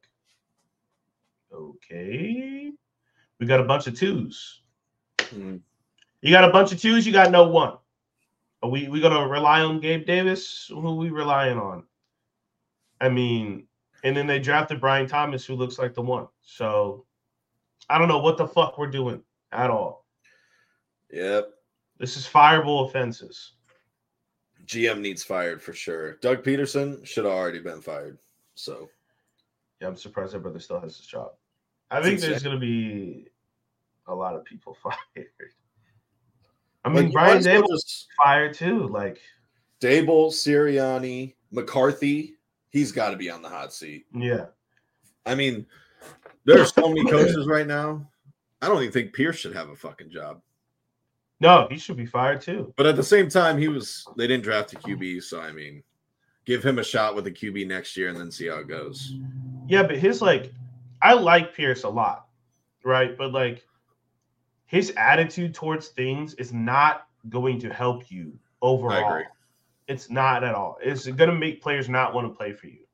S1: okay. We got a bunch of twos.
S2: Mm-hmm.
S1: You got a bunch of twos. You got no one. Are we gonna rely on Gabe Davis? Who are we relying on? I mean, and then they drafted Brian Thomas, who looks like the one. So I don't know what the fuck we're doing at all.
S2: Yep.
S1: This is fireable offenses.
S2: GM needs fired for sure. Doug Peterson should have already been fired. So
S1: yeah, I'm surprised that brother still has his job. I think there's gonna be a lot of people fired. I mean, Brian Dable was fired too. Like
S2: Dable, Sirianni, McCarthy, he's got to be on the hot seat.
S1: Yeah.
S2: I mean, there's so many coaches right now. I don't even think Pierce should have a fucking job.
S1: No, he should be fired too.
S2: But at the same time, they didn't draft a QB, so I mean, give him a shot with a QB next year and then see how it goes.
S1: Yeah, but I like Pierce a lot, right? But like his attitude towards things is not going to help you overall.
S2: I agree.
S1: It's not at all. It's going to make players not want to play for you.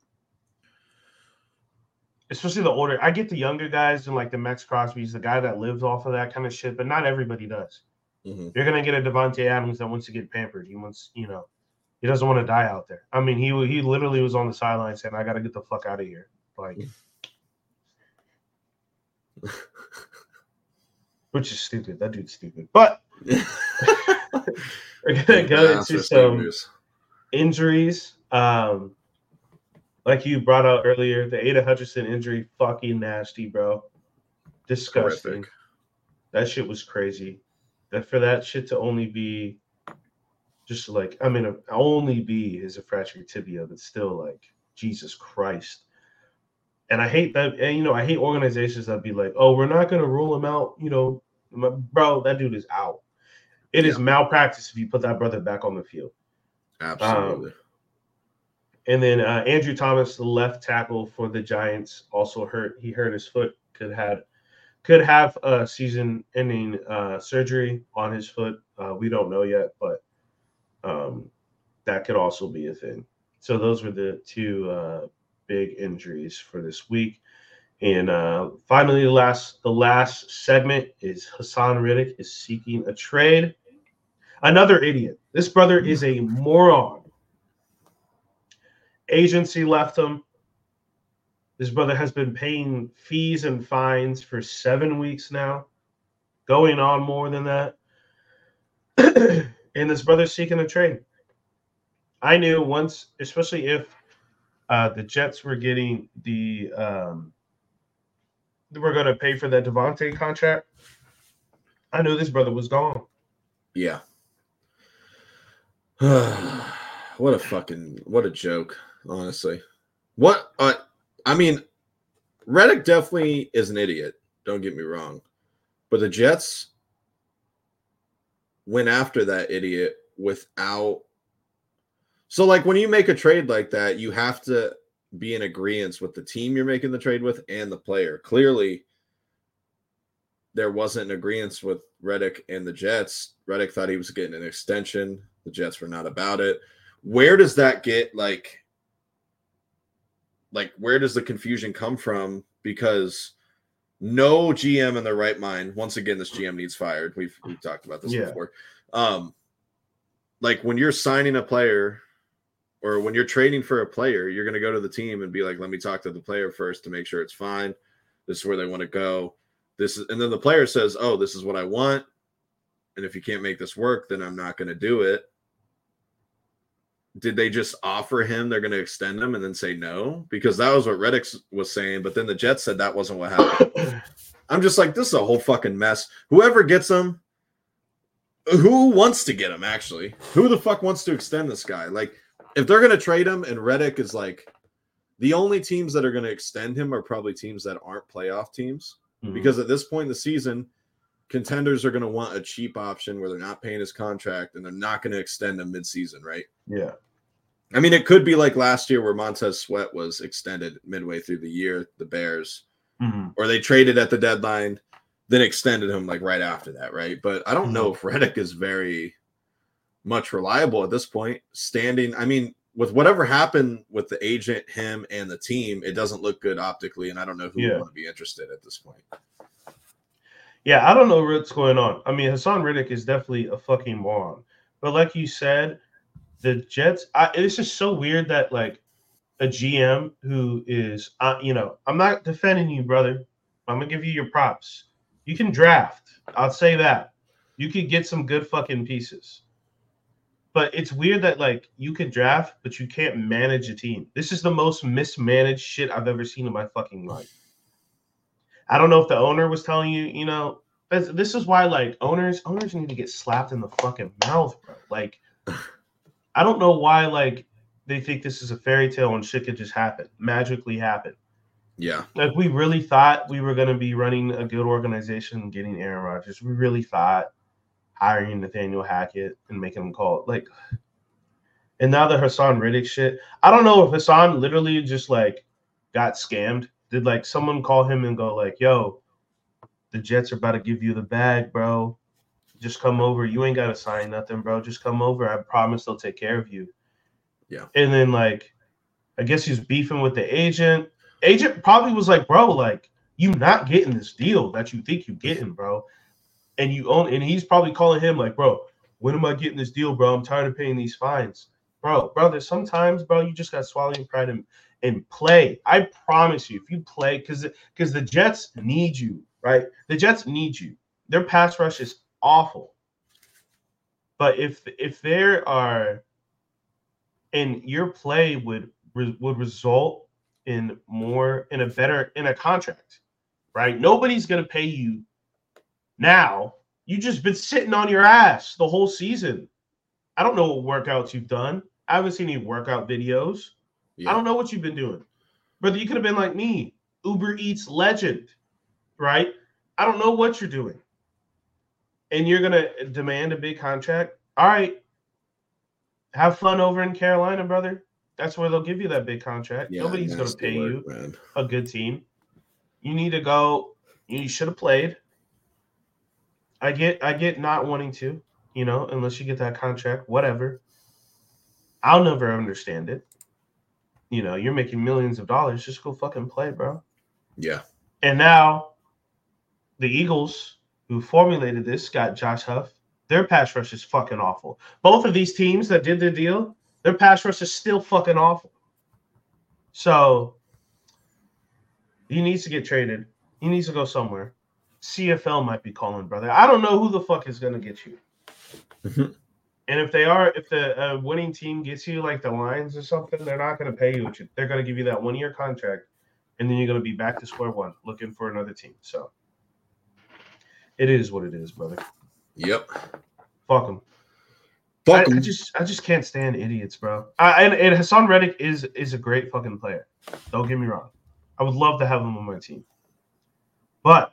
S1: Especially the older. I get the younger guys and like the Max Crosby's, the guy that lives off of that kind of shit, but not everybody does.
S2: Mm-hmm.
S1: You're going to get a Davante Adams that wants to get pampered. He wants, he doesn't want to die out there. I mean, he literally was on the sideline saying, I got to get the fuck out of here. Like, which is stupid. That dude's stupid. But we're going to go into some injuries. Like you brought out earlier, the Ada Hutchinson injury, fucking nasty, bro. Disgusting. Horrific. That shit was crazy. For that shit to only be just like, only be is a fractured tibia, but still like, Jesus Christ. And I hate that. And, I hate organizations that be like, oh, we're not going to rule him out. Bro, that dude is out. It is malpractice if you put that brother back on the field.
S2: Absolutely.
S1: And then Andrew Thomas, the left tackle for the Giants, also hurt. He hurt his foot. Could have a season-ending surgery on his foot. We don't know yet, but that could also be a thing. So those were the two big injuries for this week. And finally, the last segment is Haason Reddick is seeking a trade. Another idiot. This brother is a moron. Agency left him. This brother has been paying fees and fines for 7 weeks now, going on more than that. And this brother's seeking a trade. I knew once, especially if the Jets were getting we're going to pay for that Davante contract, I knew this brother was gone.
S2: Yeah. What a joke, honestly. Reddick definitely is an idiot. Don't get me wrong. But the Jets went after that idiot without. So, like, when you make a trade like that, you have to be in agreement with the team you're making the trade with and the player. Clearly, there wasn't an agreement with Reddick and the Jets. Reddick thought he was getting an extension. The Jets were not about it. Where does that get, like, where does the confusion come from? Because no GM in their right mind, once again, this GM needs fired. We've talked about this before. Like, when you're signing a player or when you're trading for a player, you're going to go to the team and be like, let me talk to the player first to make sure it's fine. This is where they want to go. And then the player says, oh, this is what I want. And if you can't make this work, then I'm not going to do it. Did they just offer him they're going to extend him and then say no? Because that was what Reddick was saying. But then the Jets said that wasn't what happened. I'm just like, this is a whole fucking mess. Whoever gets him, who wants to get him, actually? Who the fuck wants to extend this guy? Like, if they're going to trade him and Reddick is like, the only teams that are going to extend him are probably teams that aren't playoff teams. Mm-hmm. Because at this point in the season, contenders are going to want a cheap option where they're not paying his contract and they're not going to extend him midseason, right?
S1: Yeah.
S2: I mean, it could be like last year where Montez Sweat was extended midway through the year, the Bears, or they traded at the deadline, then extended him like right after that, right? But I don't know if Reddick is very much reliable at this point. With whatever happened with the agent, him, and the team, it doesn't look good optically, and I don't know who would want to be interested at this point.
S1: Yeah, I don't know what's going on. I mean, Haason Reddick is definitely a fucking moron. But like you said, the Jets, it's just so weird that, like, a GM who is, I'm not defending you, brother. I'm going to give you your props. You can draft. I'll say that. You could get some good fucking pieces. But it's weird that, like, you could draft, but you can't manage a team. This is the most mismanaged shit I've ever seen in my fucking life. I don't know if the owner was telling you, this is why, like, owners need to get slapped in the fucking mouth, bro. Like, I don't know why, like, they think this is a fairy tale and shit could just magically happen.
S2: Yeah.
S1: Like, we really thought we were going to be running a good organization and getting Aaron Rodgers. We really thought hiring Nathaniel Hackett and making him call it. Like, And now the Hassan Riddick shit. I don't know if Hassan literally just like got scammed. Did like someone call him and go like, "Yo, the Jets are about to give you the bag, bro. Just come over. You ain't got to sign nothing, bro. Just come over. I promise they'll take care of you."
S2: Yeah.
S1: And then like, I guess he's beefing with the agent. Agent probably was like, "Bro, like you not getting this deal that you think you getting, bro." And you own, and he's probably calling him like, "Bro, when am I getting this deal, bro? I'm tired of paying these fines." Bro, there's sometimes, bro, you just got to swallow your pride and play. I promise you, if you play, because the Jets need you, right? The Jets need you. Their pass rush is awful. But if there are, and your play would result in a contract, right? Nobody's gonna pay you now. You just been sitting on your ass the whole season. I don't know what workouts you've done. I haven't seen any workout videos.
S2: Yeah.
S1: I don't know what you've been doing. Brother, you could have been like me, Uber Eats legend, right? I don't know what you're doing. And you're going to demand a big contract? All right. Have fun over in Carolina, brother. That's where they'll give you that big contract.
S2: Yeah,
S1: nobody's going to pay you
S2: man.
S1: a good team. You need to go. You should have played. I get not wanting to, unless you get that contract, whatever. I'll never understand it. You're making millions of dollars. Just go fucking play, bro.
S2: Yeah.
S1: And now the Eagles, who formulated this, got Josh Huff. Their pass rush is fucking awful. Both of these teams that did the deal, their pass rush is still fucking awful. So he needs to get traded. He needs to go somewhere. CFL might be calling, brother. I don't know who the fuck is going to get you. And if the winning team gets you like the Lions or something, they're not going to pay you. They're going to give you that 1-year contract, and then you're going to be back to square one looking for another team. So it is what it is, brother.
S2: Yep.
S1: Fuck them.
S2: Fuck
S1: I just can't stand idiots, bro. And Hassan Reddick is a great fucking player. Don't get me wrong. I would love to have him on my team, but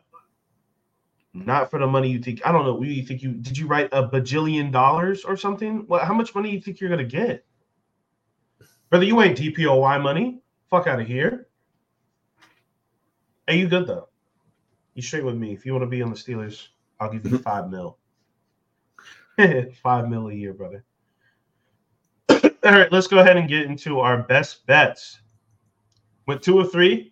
S1: not for the money you think. I don't know. You think did you write $1 bajillion or something? What? How much money do you think you're gonna get? Brother, you ain't DPOY money. Fuck out of here. Hey, you good though? You straight with me. If you want to be on the Steelers, I'll give you $5 million. $5 million a year, brother. All right, let's go ahead and get into our best bets. Went 2 or 3.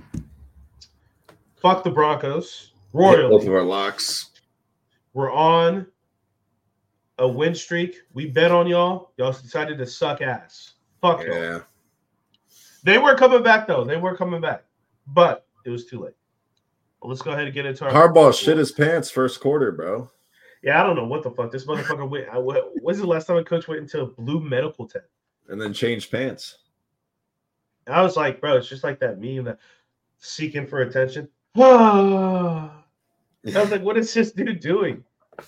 S1: Fuck the Broncos. Royally.
S2: Both of our locks.
S1: We're on a win streak. We bet on y'all. Y'all decided to suck ass. Fuck y'all. They were coming back, though. They were coming back. But it was too late. Well, let's go ahead and get into our...
S2: Harbaugh shit his pants first quarter, bro.
S1: Yeah, I don't know what the fuck. This motherfucker went... When's the last time a coach went into a blue medical tent?
S2: And then changed pants.
S1: And I was like, bro, it's just like that meme that seeking for attention. I was like, what is this dude doing?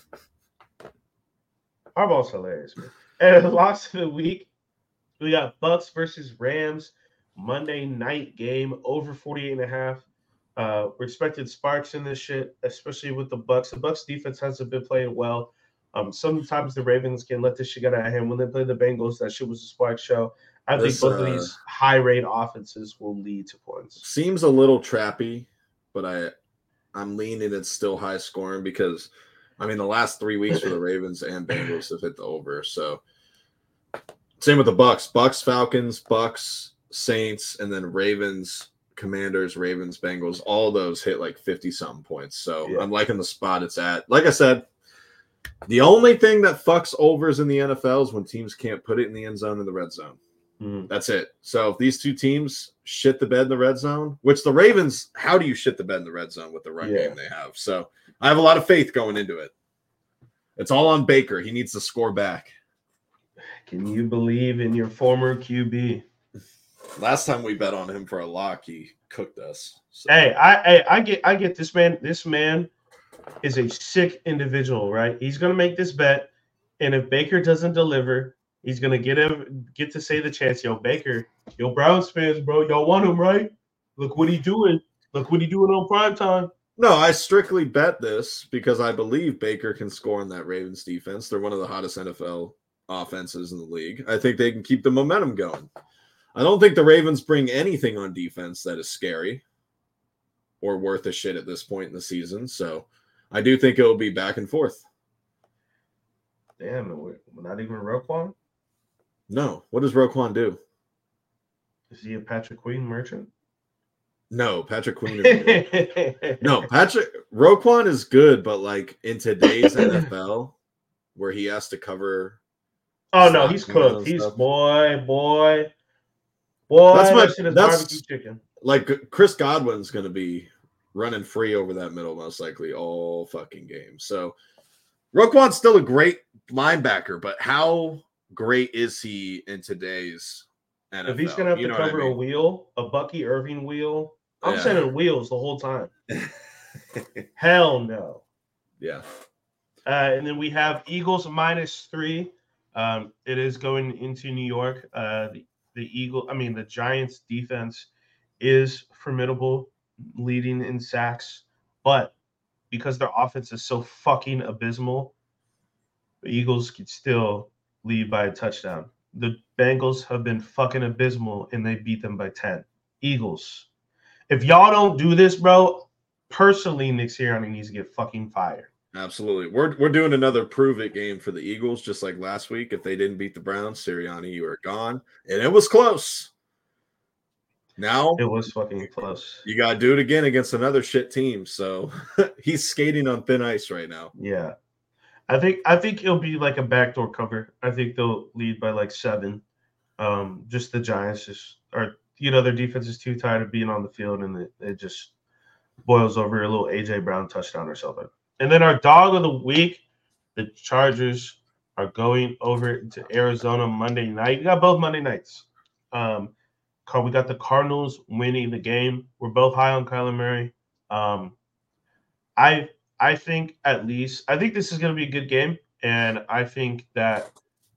S1: Harbaugh's hilarious, man. And the loss of the week, we got Bucks versus Rams, Monday night game, over 48.5. We expected sparks in this shit, especially with the Bucks. The Bucks defense hasn't been playing well. Sometimes the Ravens can let this shit get out of hand. When they play the Bengals, that shit was a spark show. I think both of these high-rate offenses will lead to points.
S2: Seems a little trappy, but I'm leaning it's still high scoring because, I mean, the last 3 weeks for the Ravens and Bengals have hit the over. So same with the Bucks. Bucks, Falcons, Bucks, Saints, and then Ravens, Commanders, Ravens, Bengals. All those hit like 50-something points. So yeah. I'm liking the spot it's at. Like I said, the only thing that fucks overs in the NFL is when teams can't put it in the end zone in the red zone. That's it. So if these two teams shit the bed in the red zone, which the Ravens, how do you shit the bed in the red zone with the run game they have? So I have a lot of faith going into it. It's all on Baker. He needs to score back.
S1: Can you believe in your former QB?
S2: Last time we bet on him for a lock, he cooked us. So.
S1: Hey, I get this man. This man is a sick individual, right? He's gonna make this bet, and if Baker doesn't deliver, he's gonna get to say the chance, yo, Baker, yo, Browns fans, bro, y'all want him, right? Look what he's doing. Look what he's doing on primetime.
S2: No, I strictly bet this because I believe Baker can score in that Ravens defense. They're one of the hottest NFL offenses in the league. I think they can keep the momentum going. I don't think the Ravens bring anything on defense that is scary or worth a shit at this point in the season. So I do think it will be back and forth.
S1: Damn, we're not even Roquan?
S2: No. What does Roquan do?
S1: Is he a Patrick Queen merchant?
S2: No, Patrick Queen is good. No, Roquan is good, but like in today's NFL, where he has to cover.
S1: Oh no, he's cooked. He's boy. That shit is barbecue chicken.
S2: Like Chris Godwin's going to be running free over that middle most likely all fucking game. So Roquan's still a great linebacker, but how great is he in today's NFL?
S1: If he's going to have to cover a wheel, a Bucky Irving wheel, I'm sending wheels the whole time. Hell no.
S2: Yeah.
S1: And then we have Eagles -3. It is going into New York. The Giants defense is formidable, leading in sacks, but because their offense is so fucking abysmal, the Eagles could still lead by a touchdown. The Bengals have been fucking abysmal, and they beat them by 10. Eagles. If y'all don't do this, bro, personally, Nick Sirianni needs to get fucking fired.
S2: Absolutely. We're doing another prove it game for the Eagles, just like last week. If they didn't beat the Browns, Sirianni, you were gone. And it was close. Now
S1: it was fucking close.
S2: You got to do it again against another shit team. So he's skating on thin ice right now.
S1: Yeah. I think it'll be like a backdoor cover. I think they'll lead by like 7. Just the Giants their defense is too tired of being on the field, and it just boils over a little AJ Brown touchdown or something. And then our dog of the week, the Chargers are going over to Arizona Monday night. We got both Monday nights. We got the Cardinals winning the game. We're both high on Kyler Murray. I think this is going to be a good game, and I think that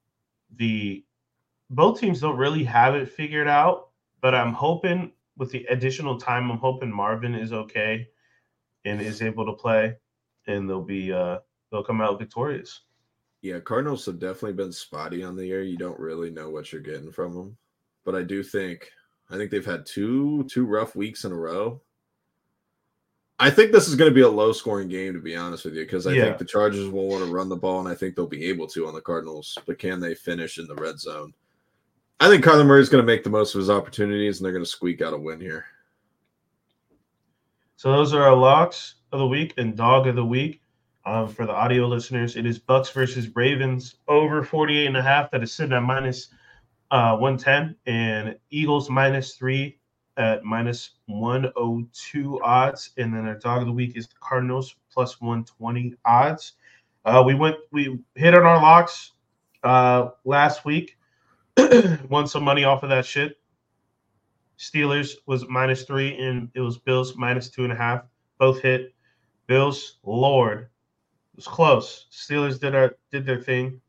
S1: both teams don't really have it figured out. But I'm hoping with the additional time, I'm hoping Marvin is okay and is able to play, and they'll come out victorious.
S2: Yeah, Cardinals have definitely been spotty on the year. You don't really know what you're getting from them. But I think they've had two rough weeks in a row. I think this is going to be a low-scoring game, to be honest with you, because I think the Chargers will want to run the ball, and I think they'll be able to on the Cardinals. But can they finish in the red zone? I think Kyler Murray is going to make the most of his opportunities, and they're going to squeak out a win here.
S1: So those are our locks of the week and dog of the week. For the audio listeners, it is Bucks versus Ravens over 48.5. That is sitting at -110, and Eagles -3 at -102 odds. And then our dog of the week is the Cardinals +120 odds. We hit on our locks last week. Won some money off of that shit. Steelers was -3, and it was Bills -2.5. Both hit. Bills, Lord, it was close. Steelers did their thing.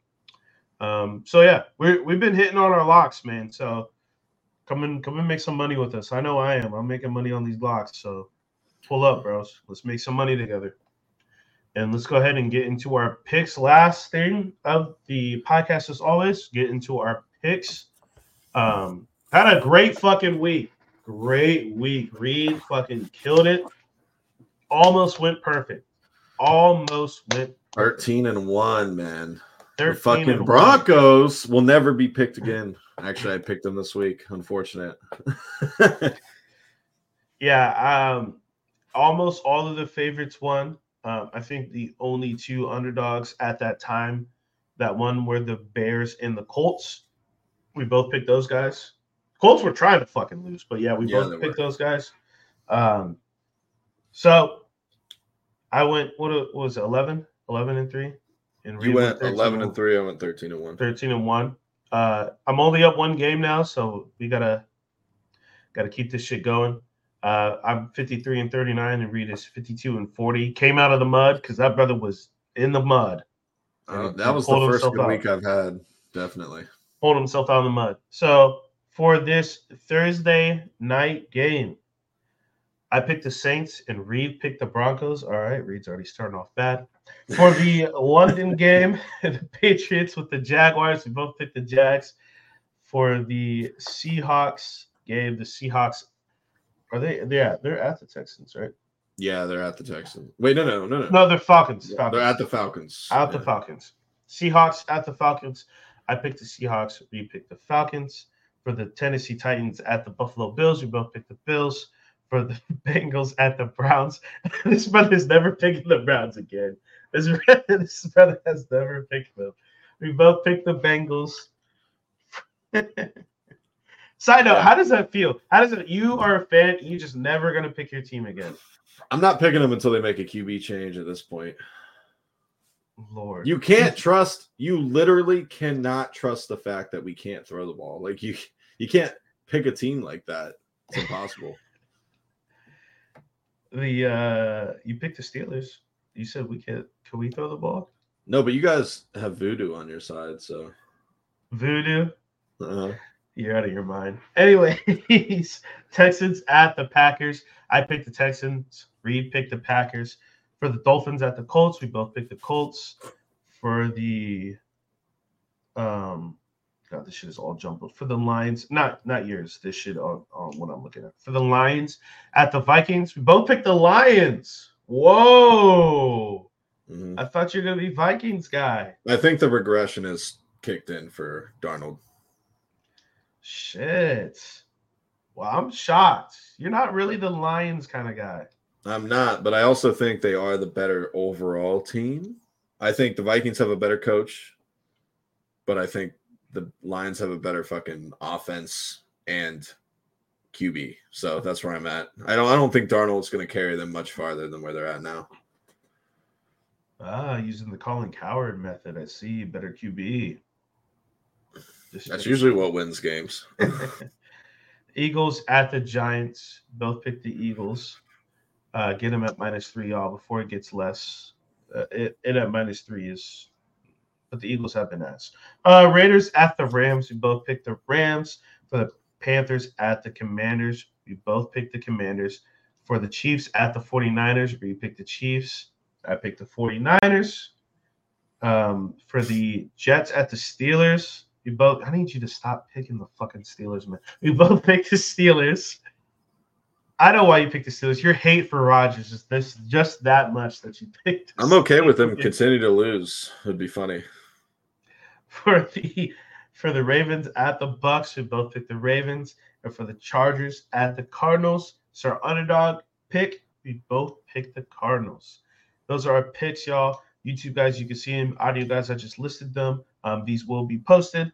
S1: We've been hitting on our locks, man. So come and make some money with us. I know I am. I'm making money on these locks. So pull up, bros. Let's make some money together. And let's go ahead and get into our picks. Last thing of the podcast, as always, get into our picks. Had a great fucking week. Great week. Reed fucking killed it. Almost went perfect.
S2: 13-1, man. The fucking Broncos will never be picked again. Actually, I picked them this week. Unfortunate.
S1: Yeah. Almost all of the favorites won. I think the only 2 underdogs at that time that won were the Bears and the Colts. We both picked those guys. Colts were trying to fucking lose, but we both picked those guys. So I went, what was it, 11-3? And
S2: you went 11-3. I went 13-1.
S1: 13-1. I'm only up 1 game now, so we gotta keep this shit going. I'm 53-39, and Reed is 52-40. Came out of the mud because that brother was in the mud.
S2: That was the first good week I've had, definitely.
S1: Pulled himself out of the mud. So for this Thursday night game, I picked the Saints, and Reed picked the Broncos. All right, Reed's already starting off bad. For the London game, the Patriots with the Jaguars, we both picked the Jags. For the Seahawks game, the Seahawks are they're at the Texans, right?
S2: Yeah, they're at the Texans. Wait, no.
S1: No, they're Falcons.
S2: They're at the Falcons.
S1: The Falcons. Seahawks at the Falcons. I picked the Seahawks. We picked the Falcons. For the Tennessee Titans at the Buffalo Bills, we both picked the Bills. For the Bengals at the Browns, this brother's never picking the Browns again. This brother has never picked them. We both picked the Bengals. Side note, how does that feel? How does it? You are a fan. You just never gonna pick your team again.
S2: I'm not picking them until they make a QB change at this point.
S1: Lord,
S2: you can't trust. You literally cannot trust the fact that we can't throw the ball. Like you can't pick a team like that. It's impossible.
S1: You picked the Steelers. You said we can't. Can we throw the ball?
S2: No, but you guys have Voodoo on your side, so
S1: Voodoo.
S2: Uh-huh.
S1: You're out of your mind. Anyways, Texans at the Packers. I picked the Texans. Reed picked the Packers. For the Dolphins at the Colts, we both picked the Colts. For the God, this shit is all jumbled. For the Lions, not yours. This shit on what I'm looking at. For the Lions at the Vikings, we both picked the Lions. Whoa! Mm-hmm. I thought you were gonna be Vikings guy.
S2: I think the regression is kicked in for Darnold.
S1: Shit. Well, I'm shocked. You're not really the Lions kind of guy.
S2: I'm not, but I also think they are the better overall team. I think the Vikings have a better coach, but I think the Lions have a better fucking offense and QB. So that's where I'm at. I don't think Darnold's going to carry them much farther than where they're at now.
S1: Using the Colin Cowherd method, I see. Better QB.
S2: That's usually what wins games.
S1: Eagles at the Giants. Both pick the Eagles. Get them at -3, y'all, before it gets less. It at -3 is, but the Eagles have been asked. Raiders at the Rams. We both picked the Rams. For the Panthers at the Commanders. We both picked the Commanders. For the Chiefs at the 49ers. We picked the Chiefs. I picked the 49ers. For the Jets at the Steelers. I need you to stop picking the fucking Steelers, man. We both picked the Steelers. I know why you picked the Steelers. Your hate for Rodgers is just that much that you picked.
S2: I'm okay with them continue to lose. It'd be funny.
S1: For the Ravens at the Bucks, we both picked the Ravens. And for the Chargers at the Cardinals, it's our underdog pick. We both picked the Cardinals. Those are our picks, y'all. YouTube guys, you can see them. Audio guys, I just listed them. These will be posted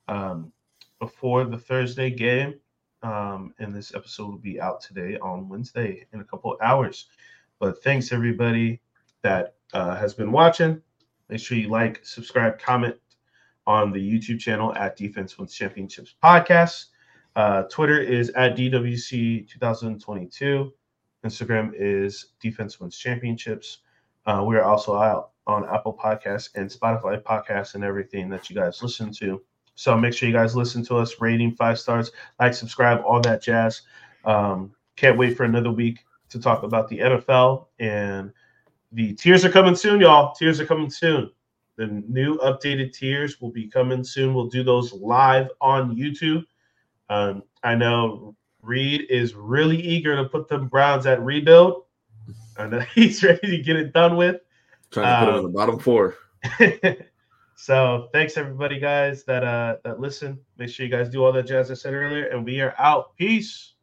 S1: before the Thursday game. And this episode will be out today on Wednesday in a couple of hours. But thanks, everybody that has been watching. Make sure you like, subscribe, comment on the YouTube channel at Defense Wins Championships Podcast. Twitter is at DWC 2022. Instagram is Defense Wins Championships. We are also out on Apple Podcasts and Spotify Podcasts and everything that you guys listen to. So make sure you guys listen to us, rating 5 stars, like, subscribe, all that jazz. Can't wait for another week to talk about the NFL. And the tiers are coming soon, y'all. Tiers are coming soon. The new updated tiers will be coming soon. We'll do those live on YouTube. I know Reed is really eager to put them Browns at rebuild. I know he's ready to get it done with.
S2: Trying to put them in the bottom 4.
S1: So thanks everybody, guys, that listen. Make sure you guys do all that jazz I said earlier, and we are out. Peace.